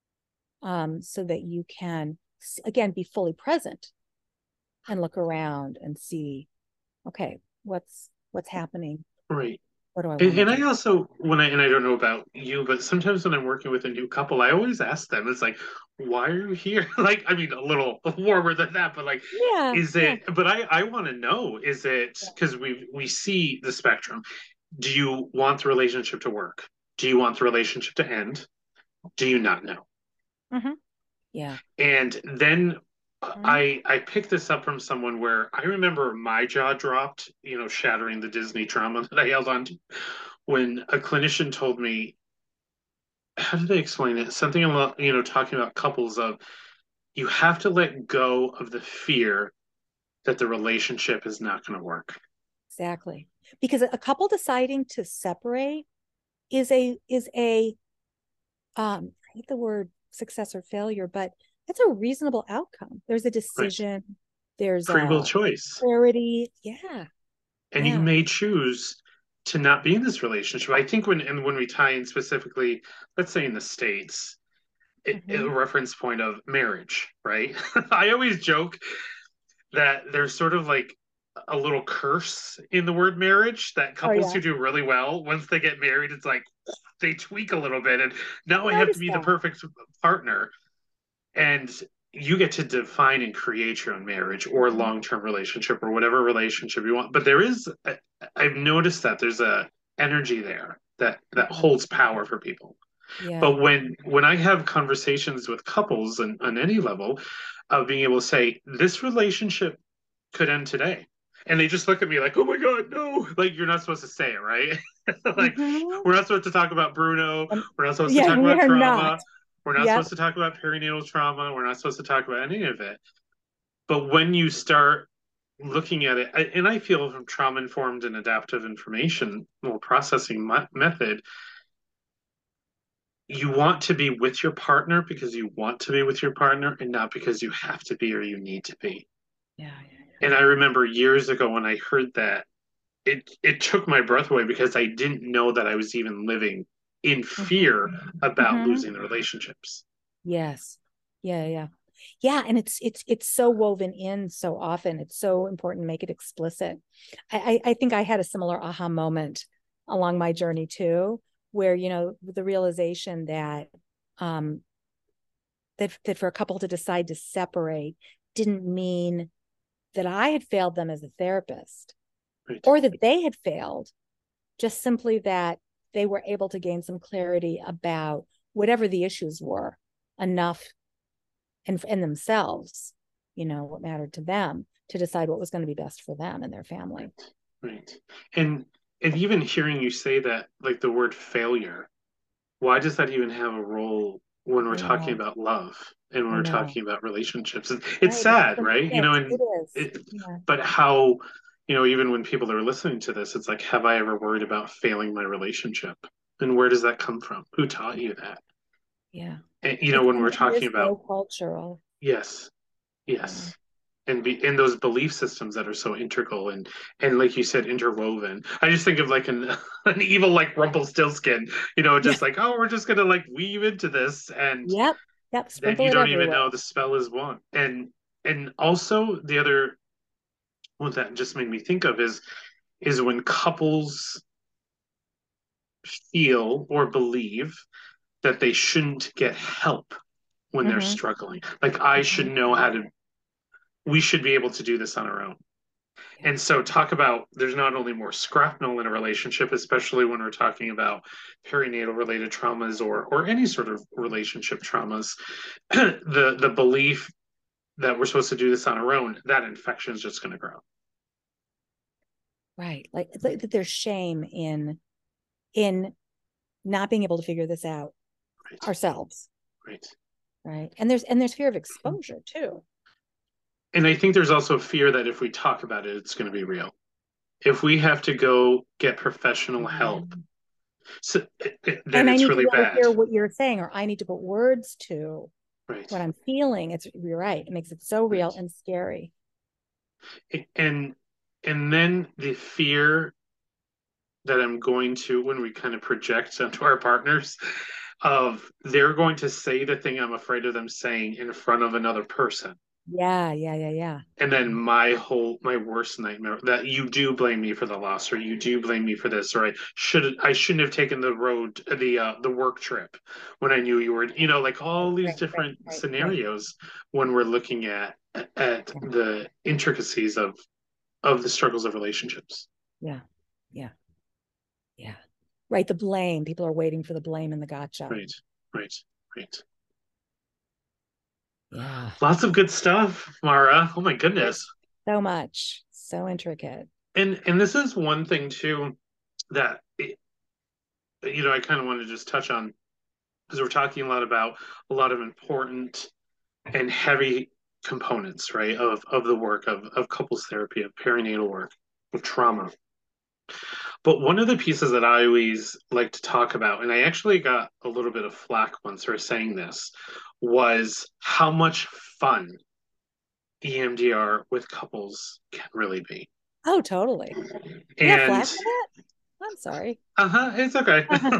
so that you can again be fully present and look around and see, okay, what's happening? Right. What do I want to And I do? also, and I don't know about you, but sometimes when I'm working with a new couple, I always ask them, it's like, why are you here? Like, I mean, a little warmer than that, but like, Yeah, is yeah, it, but I want to know, is it, yeah. because we see the spectrum. Do you want the relationship to work? Do you want the relationship to end? Do you not know? Mm-hmm. Yeah. And then Mm-hmm. I picked this up from someone where I remember my jaw dropped, shattering the Disney trauma that I held on to, when a clinician told me, how did they explain it? Something about, talking about couples of, you have to let go of the fear that the relationship is not going to work. Exactly. Because a couple deciding to separate is a I hate the word success or failure, but it's a reasonable outcome. There's a Right. decision, there's Free will a choice. clarity. Yeah. And you Yeah. may choose to not be in this relationship. I think when we tie in specifically, let's say in the States, a Hmm. reference point of marriage, right? I always joke that there's sort of like a little curse in the word marriage that Oh couples yeah. who do really well, once they get married, it's like they tweak a little bit. And now I I have to noticed be the that. perfect partner. And you get to define and create your own marriage or Mhm. long-term relationship or whatever relationship you want. But I've noticed that there's a energy there that Yeah. holds power for people. Yeah. But when I have conversations with couples on any level of being able to say this relationship could end today, and they just look at me like, oh my god, no, like you're not supposed to say it, right? Like Hmm. we're not supposed to talk about Bruno, we're not supposed to Yeah, talk we about are not. trauma, we're not Yep. supposed to talk about perinatal trauma, we're not supposed to talk about any of it. But when you start looking at it, and I feel from trauma informed and adaptive information or processing method, you want to be with your partner because you want to be with your partner and not because you have to be or you need to be. Yeah. Yeah. And I remember years ago when I heard that, it took my breath away because I didn't know that I was even living in Yeah. fear about Hmm. losing the relationships. Yes. Yeah. Yeah. Yeah. And it's so woven in so often. It's so important to make it explicit. I think I had a similar aha moment along my journey too, where, the realization that um that for a couple to decide to separate didn't mean that I had failed them as a therapist Right. or that they had failed, just simply that they were able to gain some clarity about whatever the issues were enough in themselves, what mattered to them to decide what was going to be best for them and their family. Right. Right. And and even hearing you say that, like the word failure, why does that even have a role when we're I talking know. about love and when I we're know. talking about relationships? It's Right. It's sad, right? simplistic. It And is. it, Yeah. but how, even when people are listening to this, it's like, have I ever worried about failing my relationship? And where does that come from? Who taught you that? Yeah. And, It's when we're and it talking is so about, cultural. yes, Yeah. yes, and be in those belief systems that are so integral and like you said, interwoven. I just think of like an an evil like Rumpelstiltskin, Yeah. just like, oh, we're just gonna like weave into this, and Yep. Yep. then Sprinkle you it don't even everywhere. know the spell is won. And also the other one that just made me think of is when couples feel or believe that they shouldn't get help when they're Hmm. struggling. Like I should Hmm. know how to we should be able to do this on our own. Yeah. And so talk about there's not only more scrapnel in a relationship, especially when we're talking about perinatal related traumas or any sort of relationship traumas, the belief that we're supposed to do this on our own, that infection is just going to grow. Right. Like there's shame in not being able to figure this out Right. ourselves. Right. Right. And there's fear of exposure too. And I think there's also fear that if we talk about it, it's going to be real. If we have to go get professional help, Mhm. so, then And I it's need to really be able to bad. hear what you're saying, or I need to put words to Right. what I'm feeling. You're right. It makes it so real Right. and scary. And and then the fear that I'm going to, when we kind of project onto our partners, of they're going to say the thing I'm afraid of them saying in front of another person. Yeah, yeah, yeah, yeah. And then my worst nightmare that you do blame me for the loss, or you do blame me for this, or I shouldn't have taken the work trip when I knew you were, like all these Right, right, different right, right. scenarios when we're looking at Yeah, the intricacies of the struggles of relationships. yeah, yeah, yeah. Right. The blame. People are waiting for the blame and the gotcha. Right, right, right. Yeah. Lots of good stuff, Mara. Oh my goodness. There's so much. So intricate. And this is one thing too that I kind of want to just touch on because we're talking a lot about a lot of important and heavy components, right, of the work of couples therapy, of perinatal work, of trauma. But one of the pieces that I always like to talk about, and I actually got a little bit of flack once for saying this, was how much fun EMDR with couples can really be. Oh, totally. You got flack And for that? I'm sorry. it's okay. Uh-huh.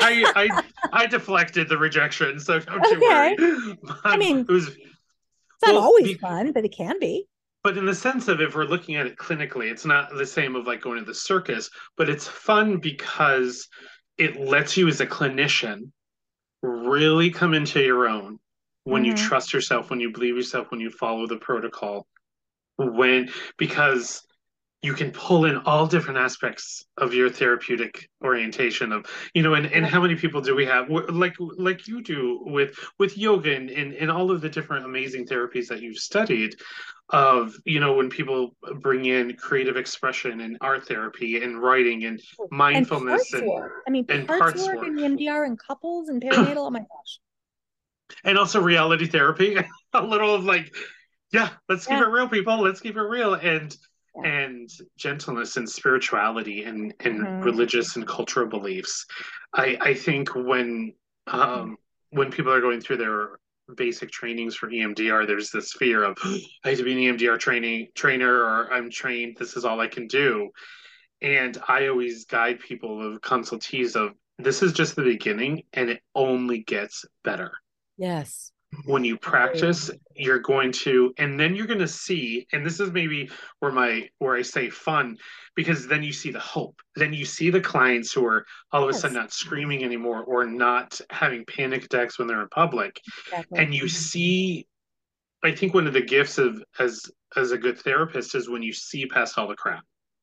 I deflected the rejection, so don't you worry. Okay. I It mean, was it's not well, always fun, but it can be. but in the sense of if we're looking at it clinically, it's not the same of like going to the circus, but it's fun because it lets you as a clinician really come into your own when you Hmm. trust yourself, when you believe yourself, when you follow the protocol, when because you can pull in all different aspects of your therapeutic orientation of and Yep. how many people do we have like you do with yoga and all of the different amazing therapies that you've studied of when people bring in creative expression and art therapy and writing and And mindfulness parts work. I mean, and parts parts work work in EMDR and couples and perinatal. Oh my gosh. and also reality therapy a little of like yeah, let's keep it Yeah. real, people. Let's keep it real. Yeah. And gentleness and spirituality and Hmm. religious and cultural beliefs. I think Yeah. when people are going through their basic trainings for EMDR, there's this fear of I have to be an EMDR trainer or I'm trained. This is all I can do. And I always guide people of consultees of this is just the beginning and it only gets better Yes. when you Agreed. practice you're going to and then you're going to see and this is maybe where I say fun because then you see the hope then you see the clients who are all of a sudden Yes. not screaming anymore or not having panic attacks when they're in public Exactly. and you see I think one of the gifts of as a good therapist is when you see past all the crap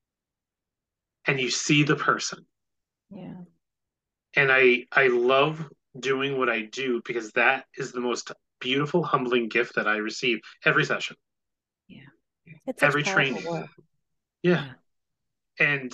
and you see the person Yeah. and I love doing what I do because that is the most beautiful humbling gift that I receive every session Yeah. It's such every powerful training. work. Yeah, Yeah. and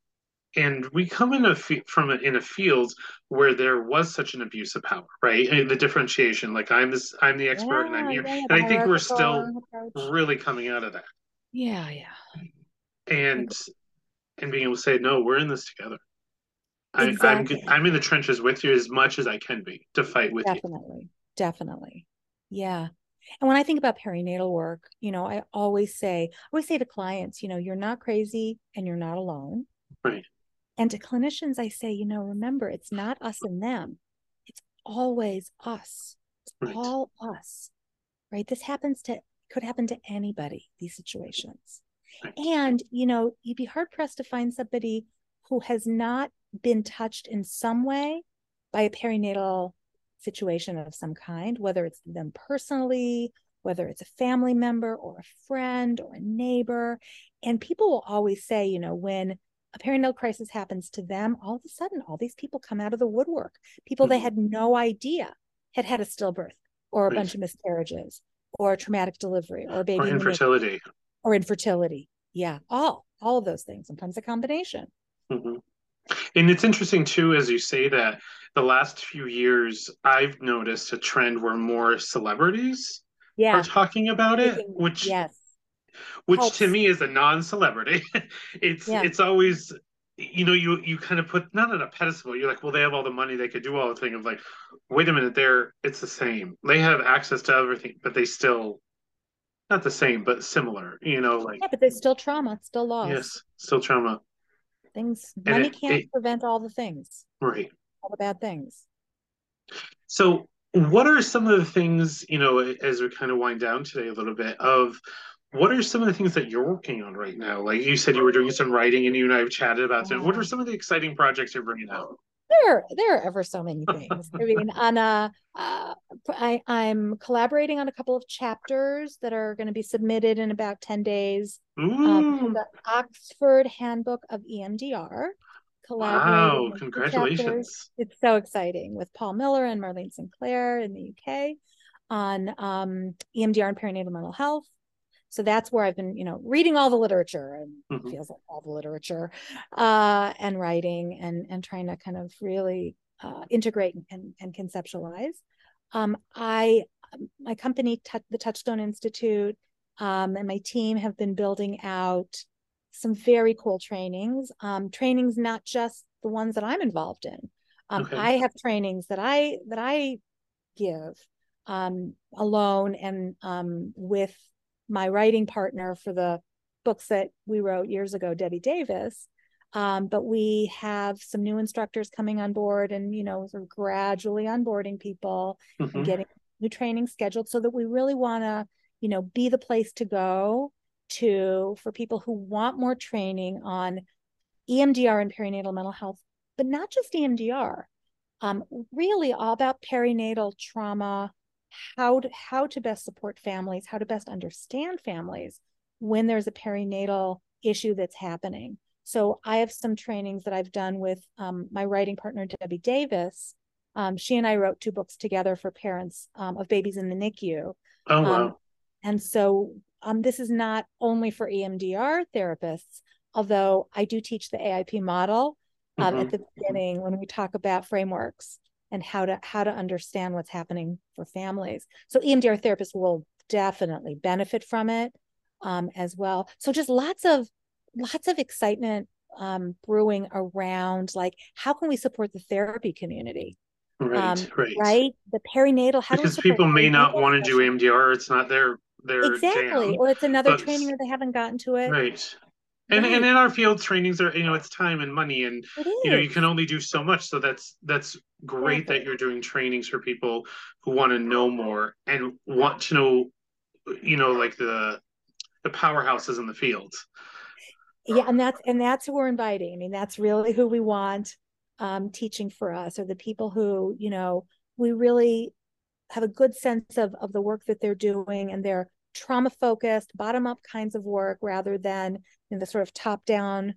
we come in in a field where there was such an abuse of power, right? And the differentiation, like I'm the expert, and I'm Yeah. here, Yeah. Yeah. The and I think we're still hierarchical approach. really coming out of that, Yeah. Yeah. and Agree. being able to say, no, we're in this together. Exactly. I'm in the trenches with you as much as I can be to fight with you. Definitely. Definitely. Yeah. And when I think about perinatal work, I always say to clients, you're not crazy and you're not alone. Right, And to clinicians, I say, remember, it's not us and them. It's always us. It's right, all us, right? Could happen to anybody, these situations. right. And, you'd be hard pressed to find somebody who has not been touched in some way by a perinatal situation of some kind, whether it's them personally, whether it's a family member or a friend or a neighbor. And people will always say, when a perinatal crisis happens to them, all of a sudden, all these people come out of the woodwork. People they Mhm. had no idea had had a stillbirth or a Right. bunch of miscarriages or a traumatic delivery or a Or baby in the NICU infertility. or infertility. Yeah, all of those things, sometimes a combination. Hmm. And it's interesting too, as you say that the last few years, I've noticed a trend where more celebrities are Yeah, talking about it, yes, which to helps. me is a non-celebrity. Yeah, it's always you kind of put not on a pedestal. You're like, well, they have all the money, they could do all the thing of like, wait a minute, it's the same. They have access to everything, but they still not the same, but similar. Like yeah, but there's still trauma, still loss. yes, still trauma, Things, and money can't it prevent all the things, right. all the bad things. So, what are some of the things, as we kind of wind down today a little bit, of what are some of the things that you're working on right now? Like you said, you were doing some writing and you and I have chatted about it. What are Yeah. some of the exciting projects you're bringing out? There are ever so many things. I mean, I'm collaborating on a couple of chapters that are going to be submitted in about 10 days for Ooh, the Oxford Handbook of EMDR, collaborating wow, on two chapters. congratulations. It's so exciting with Paul Miller and Marlene Sinclair in the UK on EMDR and perinatal mental health. So that's where I've been, reading all the literature and Hmm. feels like all the literature and writing and trying to kind of really integrate and conceptualize. I my company, the Touchstone Institute, and my team have been building out some very cool trainings. Trainings not just the ones that I'm involved in. Okay. I have trainings that I give alone and with my writing partner for the books that we wrote years ago, Debbie Davis. But we have some new instructors coming on board and, sort of gradually onboarding people and Hmm. getting new training scheduled so that we really want to, be the place to go for people who want more training on EMDR and perinatal mental health, but not just EMDR, really all about perinatal trauma, how to best support families, how to best understand families when there's a perinatal issue that's happening. So I have some trainings that I've done with my writing partner, Debbie Davis. She and I wrote 2 books together for parents of babies in the NICU. Oh, Um, wow. and so this is not only for EMDR therapists, although I do teach the AIP model at Hmm. the beginning when we talk about frameworks and how to understand what's happening for families. So EMDR therapists will definitely benefit from it as well. So just lots of excitement brewing around like how can we support the therapy community? Right, right. Right? The perinatal, how do we Because support people may not perinatal want to do specialists? EMDR, it's not their Exactly. jam. Or it's another But training or they haven't gotten to it. right. And Right. in our field, trainings are, it's time and money, and It you can is. only do so much. So that's great that Exactly. you're doing trainings for people who want to know more and want to know, like the powerhouses in the field. Yeah, and that's who we're inviting. I mean, that's really who we want teaching for us, are the people who, we really have a good sense of the work that they're doing, and they're trauma focused, bottom up kinds of work rather than in the sort of top down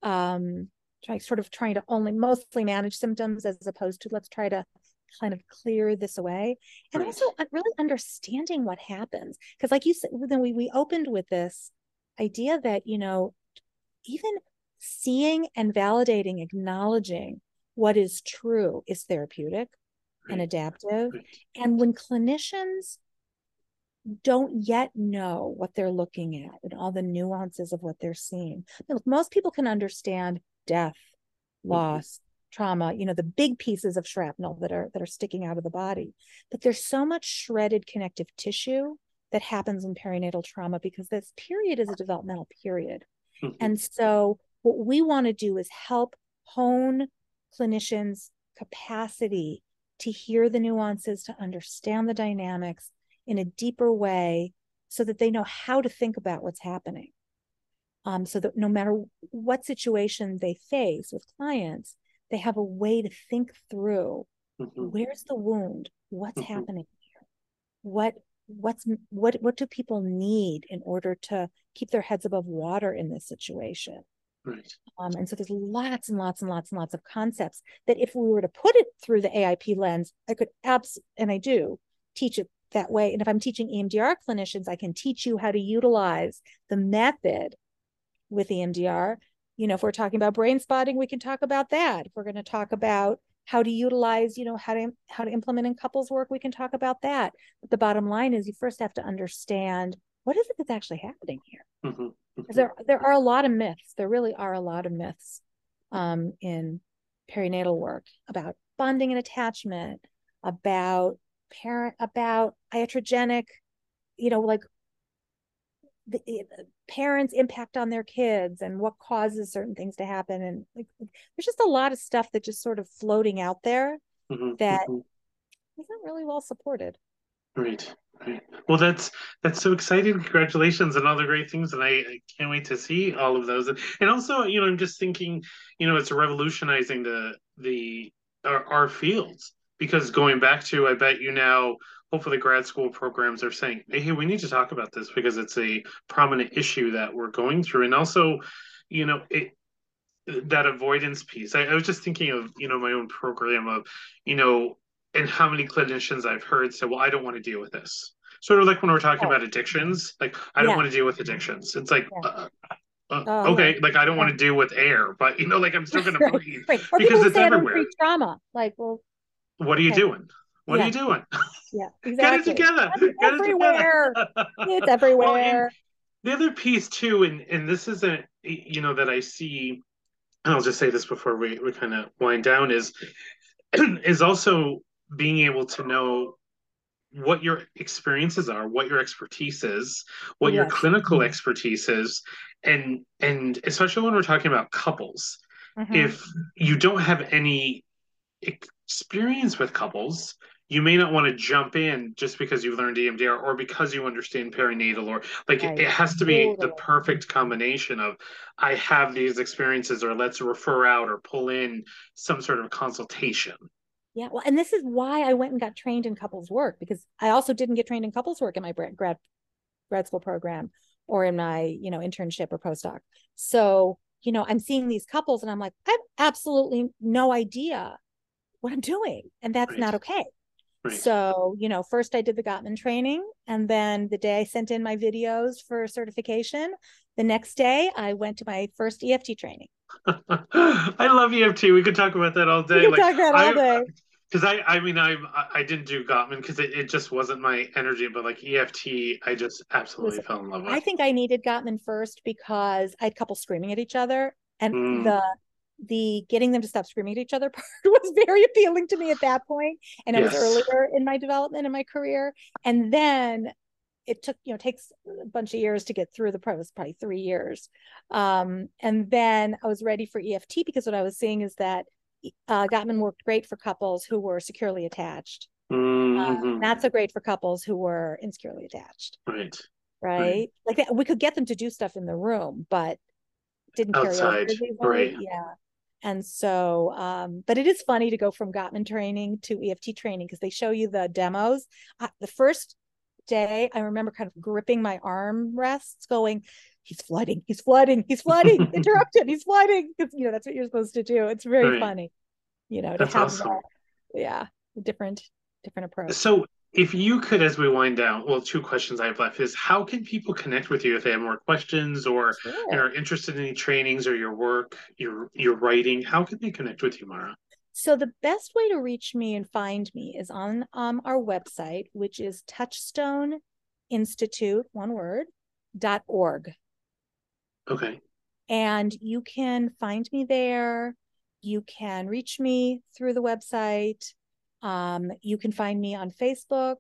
trying to only mostly manage symptoms as opposed to let's try to kind of clear this away, and Right. also really understanding what happens, because like you said, then we opened with this idea that even seeing and validating, acknowledging what is true is therapeutic and Right. adaptive. Right. And when clinicians don't yet know what they're looking at and all the nuances of what they're seeing, most people can understand death, Mhm. loss, trauma, the big pieces of shrapnel that are sticking out of the body. But there's so much shredded connective tissue that happens in perinatal trauma because this period is a developmental period. Mhm. And so what we want to do is help hone clinicians' capacity to hear the nuances, to understand the dynamics in a deeper way so that they know how to think about what's happening. So that no matter what situation they face with clients, they have a way to think through Mhm. where's the wound, what's Mhm. happening here, what what do people need in order to keep their heads above water in this situation. Right. And so there's lots and lots and lots and lots of concepts that if we were to put it through the AIP lens, I could and I do teach it that way. And if I'm teaching EMDR clinicians, I can teach you how to utilize the method with EMDR. If we're talking about brain spotting, we can talk about that. If we're going to talk about how to utilize, how to implement in couples work, we can talk about that. But the bottom line is you first have to understand what is it that's actually happening here. Mhm. Because Mhm. there are a lot of myths. There really are a lot of myths in perinatal work about bonding and attachment, about iatrogenic, like the parents' impact on their kids and what causes certain things to happen. And like, there's just a lot of stuff that just sort of floating out there Mhm. that Mhm. isn't really well supported. Right. Right. Well, that's so exciting. Congratulations on all the great things, and I can't wait to see all of those. And also, I'm just thinking, it's revolutionizing our fields because going back to, I bet you now, hopefully, grad school programs are saying, hey, we need to talk about this because it's a prominent issue that we're going through, and also, it that avoidance piece. I was just thinking of, my own program of, you know, and how many clinicians I've heard say, well, I don't want to deal with this. Sort of like when we're talking Oh, about addictions, like, I don't yeah, want to deal with addictions. It's like, yeah. okay, Like, like, I don't want yeah. to deal with air, but, like, I'm still going to Right, breathe right. Or people because who it's say I don't everywhere. treat trauma. Like, well, What are you okay, doing? What are Yeah. you doing? Yeah, Get it exactly. together. It's Get it together. everywhere. It's Well, and everywhere. the other piece too, and this isn't, that I see, and I'll just say this before we kind of wind down, is is also being able to know what your experiences are, what your expertise is, what your Yes. clinical expertise is, and especially when we're talking about couples, Hmm. if you don't have any experience with couples, you may not want to jump in just because you've learned EMDR or because you understand perinatal, or like Right. it has to be the Totally. perfect combination of I have these experiences, or let's refer out or pull in some sort of consultation. Yeah. Well, and this is why I went and got trained in couples work, because I also didn't get trained in couples work in my grad school program or in my, internship or postdoc. So, I'm seeing these couples and I'm like, I have absolutely no idea what I'm doing. And that's Right, not okay. right. So, first I did the Gottman training. And then the day I sent in my videos for certification, the next day I went to my first EFT training. I love EFT. We could talk about that all We day. could Like talk about all I, day. because I mean, I didn't do Gottman because it just wasn't my energy. But like EFT, I just absolutely Listen, fell in love I with. think I needed Gottman first because I had couples screaming at each other, and Mm, the getting them to stop screaming at each other part was very appealing to me at that point, and it was yes. earlier in my development in my career. And then it took, takes a bunch of years to get through the process, probably 3 years. And then I was ready for EFT because what I was seeing is that Gottman worked great for couples who were securely attached. Mm-hmm. Not so great for couples who were insecurely attached, Right. Right. right? Like we could get them to do stuff in the room, but didn't carry over Outside. as easily. Right. Yeah. And so, but it is funny to go from Gottman training to EFT training because they show you the demos. The first day, I remember kind of gripping my arm rests, going, he's flooding, he's flooding, he's flooding, interrupt him, he's flooding. Because, that's what you're supposed to do. It's very Right. funny, to That's have that, awesome. yeah, different approach. So if you could, as we wind down, well, two questions I have left is how can people connect with you if they have more questions or Sure. are interested in any trainings or your work, your writing? How can they connect with you, Mara? So the best way to reach me and find me is on our website, which is Touchstone Institute, one word, .org. Okay. And you can find me there. You can reach me through the website. You can find me on Facebook.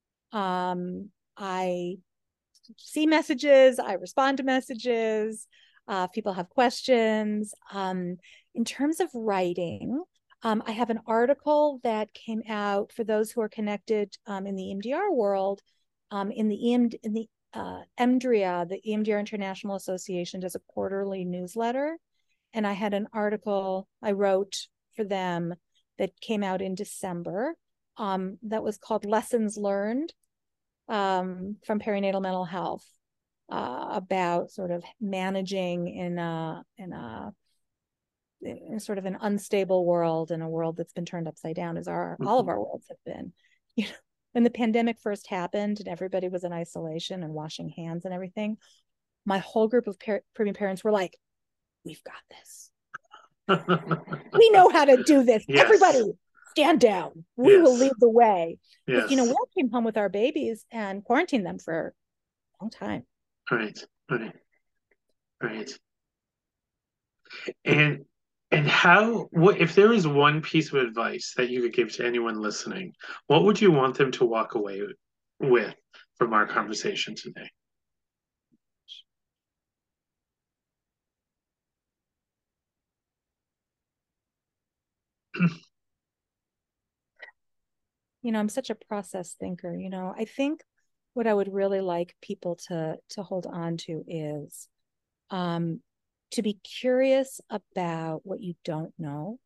I see messages, I respond to messages. If people have questions. In terms of writing, I have an article that came out for those who are connected in the EMDR world. In the EMDRIA, the EMDR International Association, does a quarterly newsletter, and I had an article I wrote for them that came out in December. That was called "Lessons Learned from Perinatal Mental Health," about sort of managing in sort of an unstable world, in a world that's been turned upside down, as all of Mhm. our worlds have been. You know, when the pandemic first happened and everybody was in isolation and washing hands and everything, my whole group of preemie parents were like, "We've got this. We know how to do this. Yes. Everybody, stand down. We will Yes. lead the way." Because we Yes. all came home with our babies and quarantined them for a long time. Right. Right. Right. And how, what if there is one piece of advice that you could give to anyone listening, what would you want them to walk away with from our conversation today? I'm such a process thinker. I think what I would really like people to hold on to is um, to be curious about what you don't know,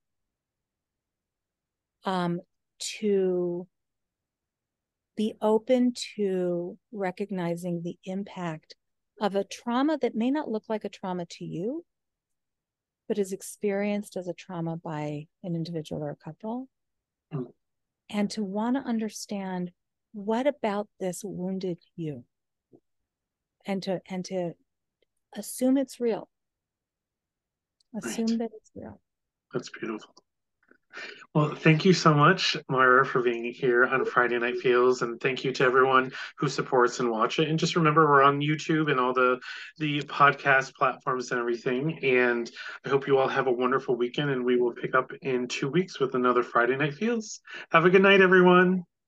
to be open to recognizing the impact of a trauma that may not look like a trauma to you, but is experienced as a trauma by an individual or a couple, and to want to understand what about this wounded you, and to assume it's real, Right. assume that it's real. That's beautiful. Well, thank you so much, Moira, for being here on Friday Night Feels, and thank you to everyone who supports and watch it. And just remember, we're on YouTube and all the podcast platforms and everything. And I hope you all have a wonderful weekend, and we will pick up in 2 weeks with another Friday Night Feels. Have a good night, everyone.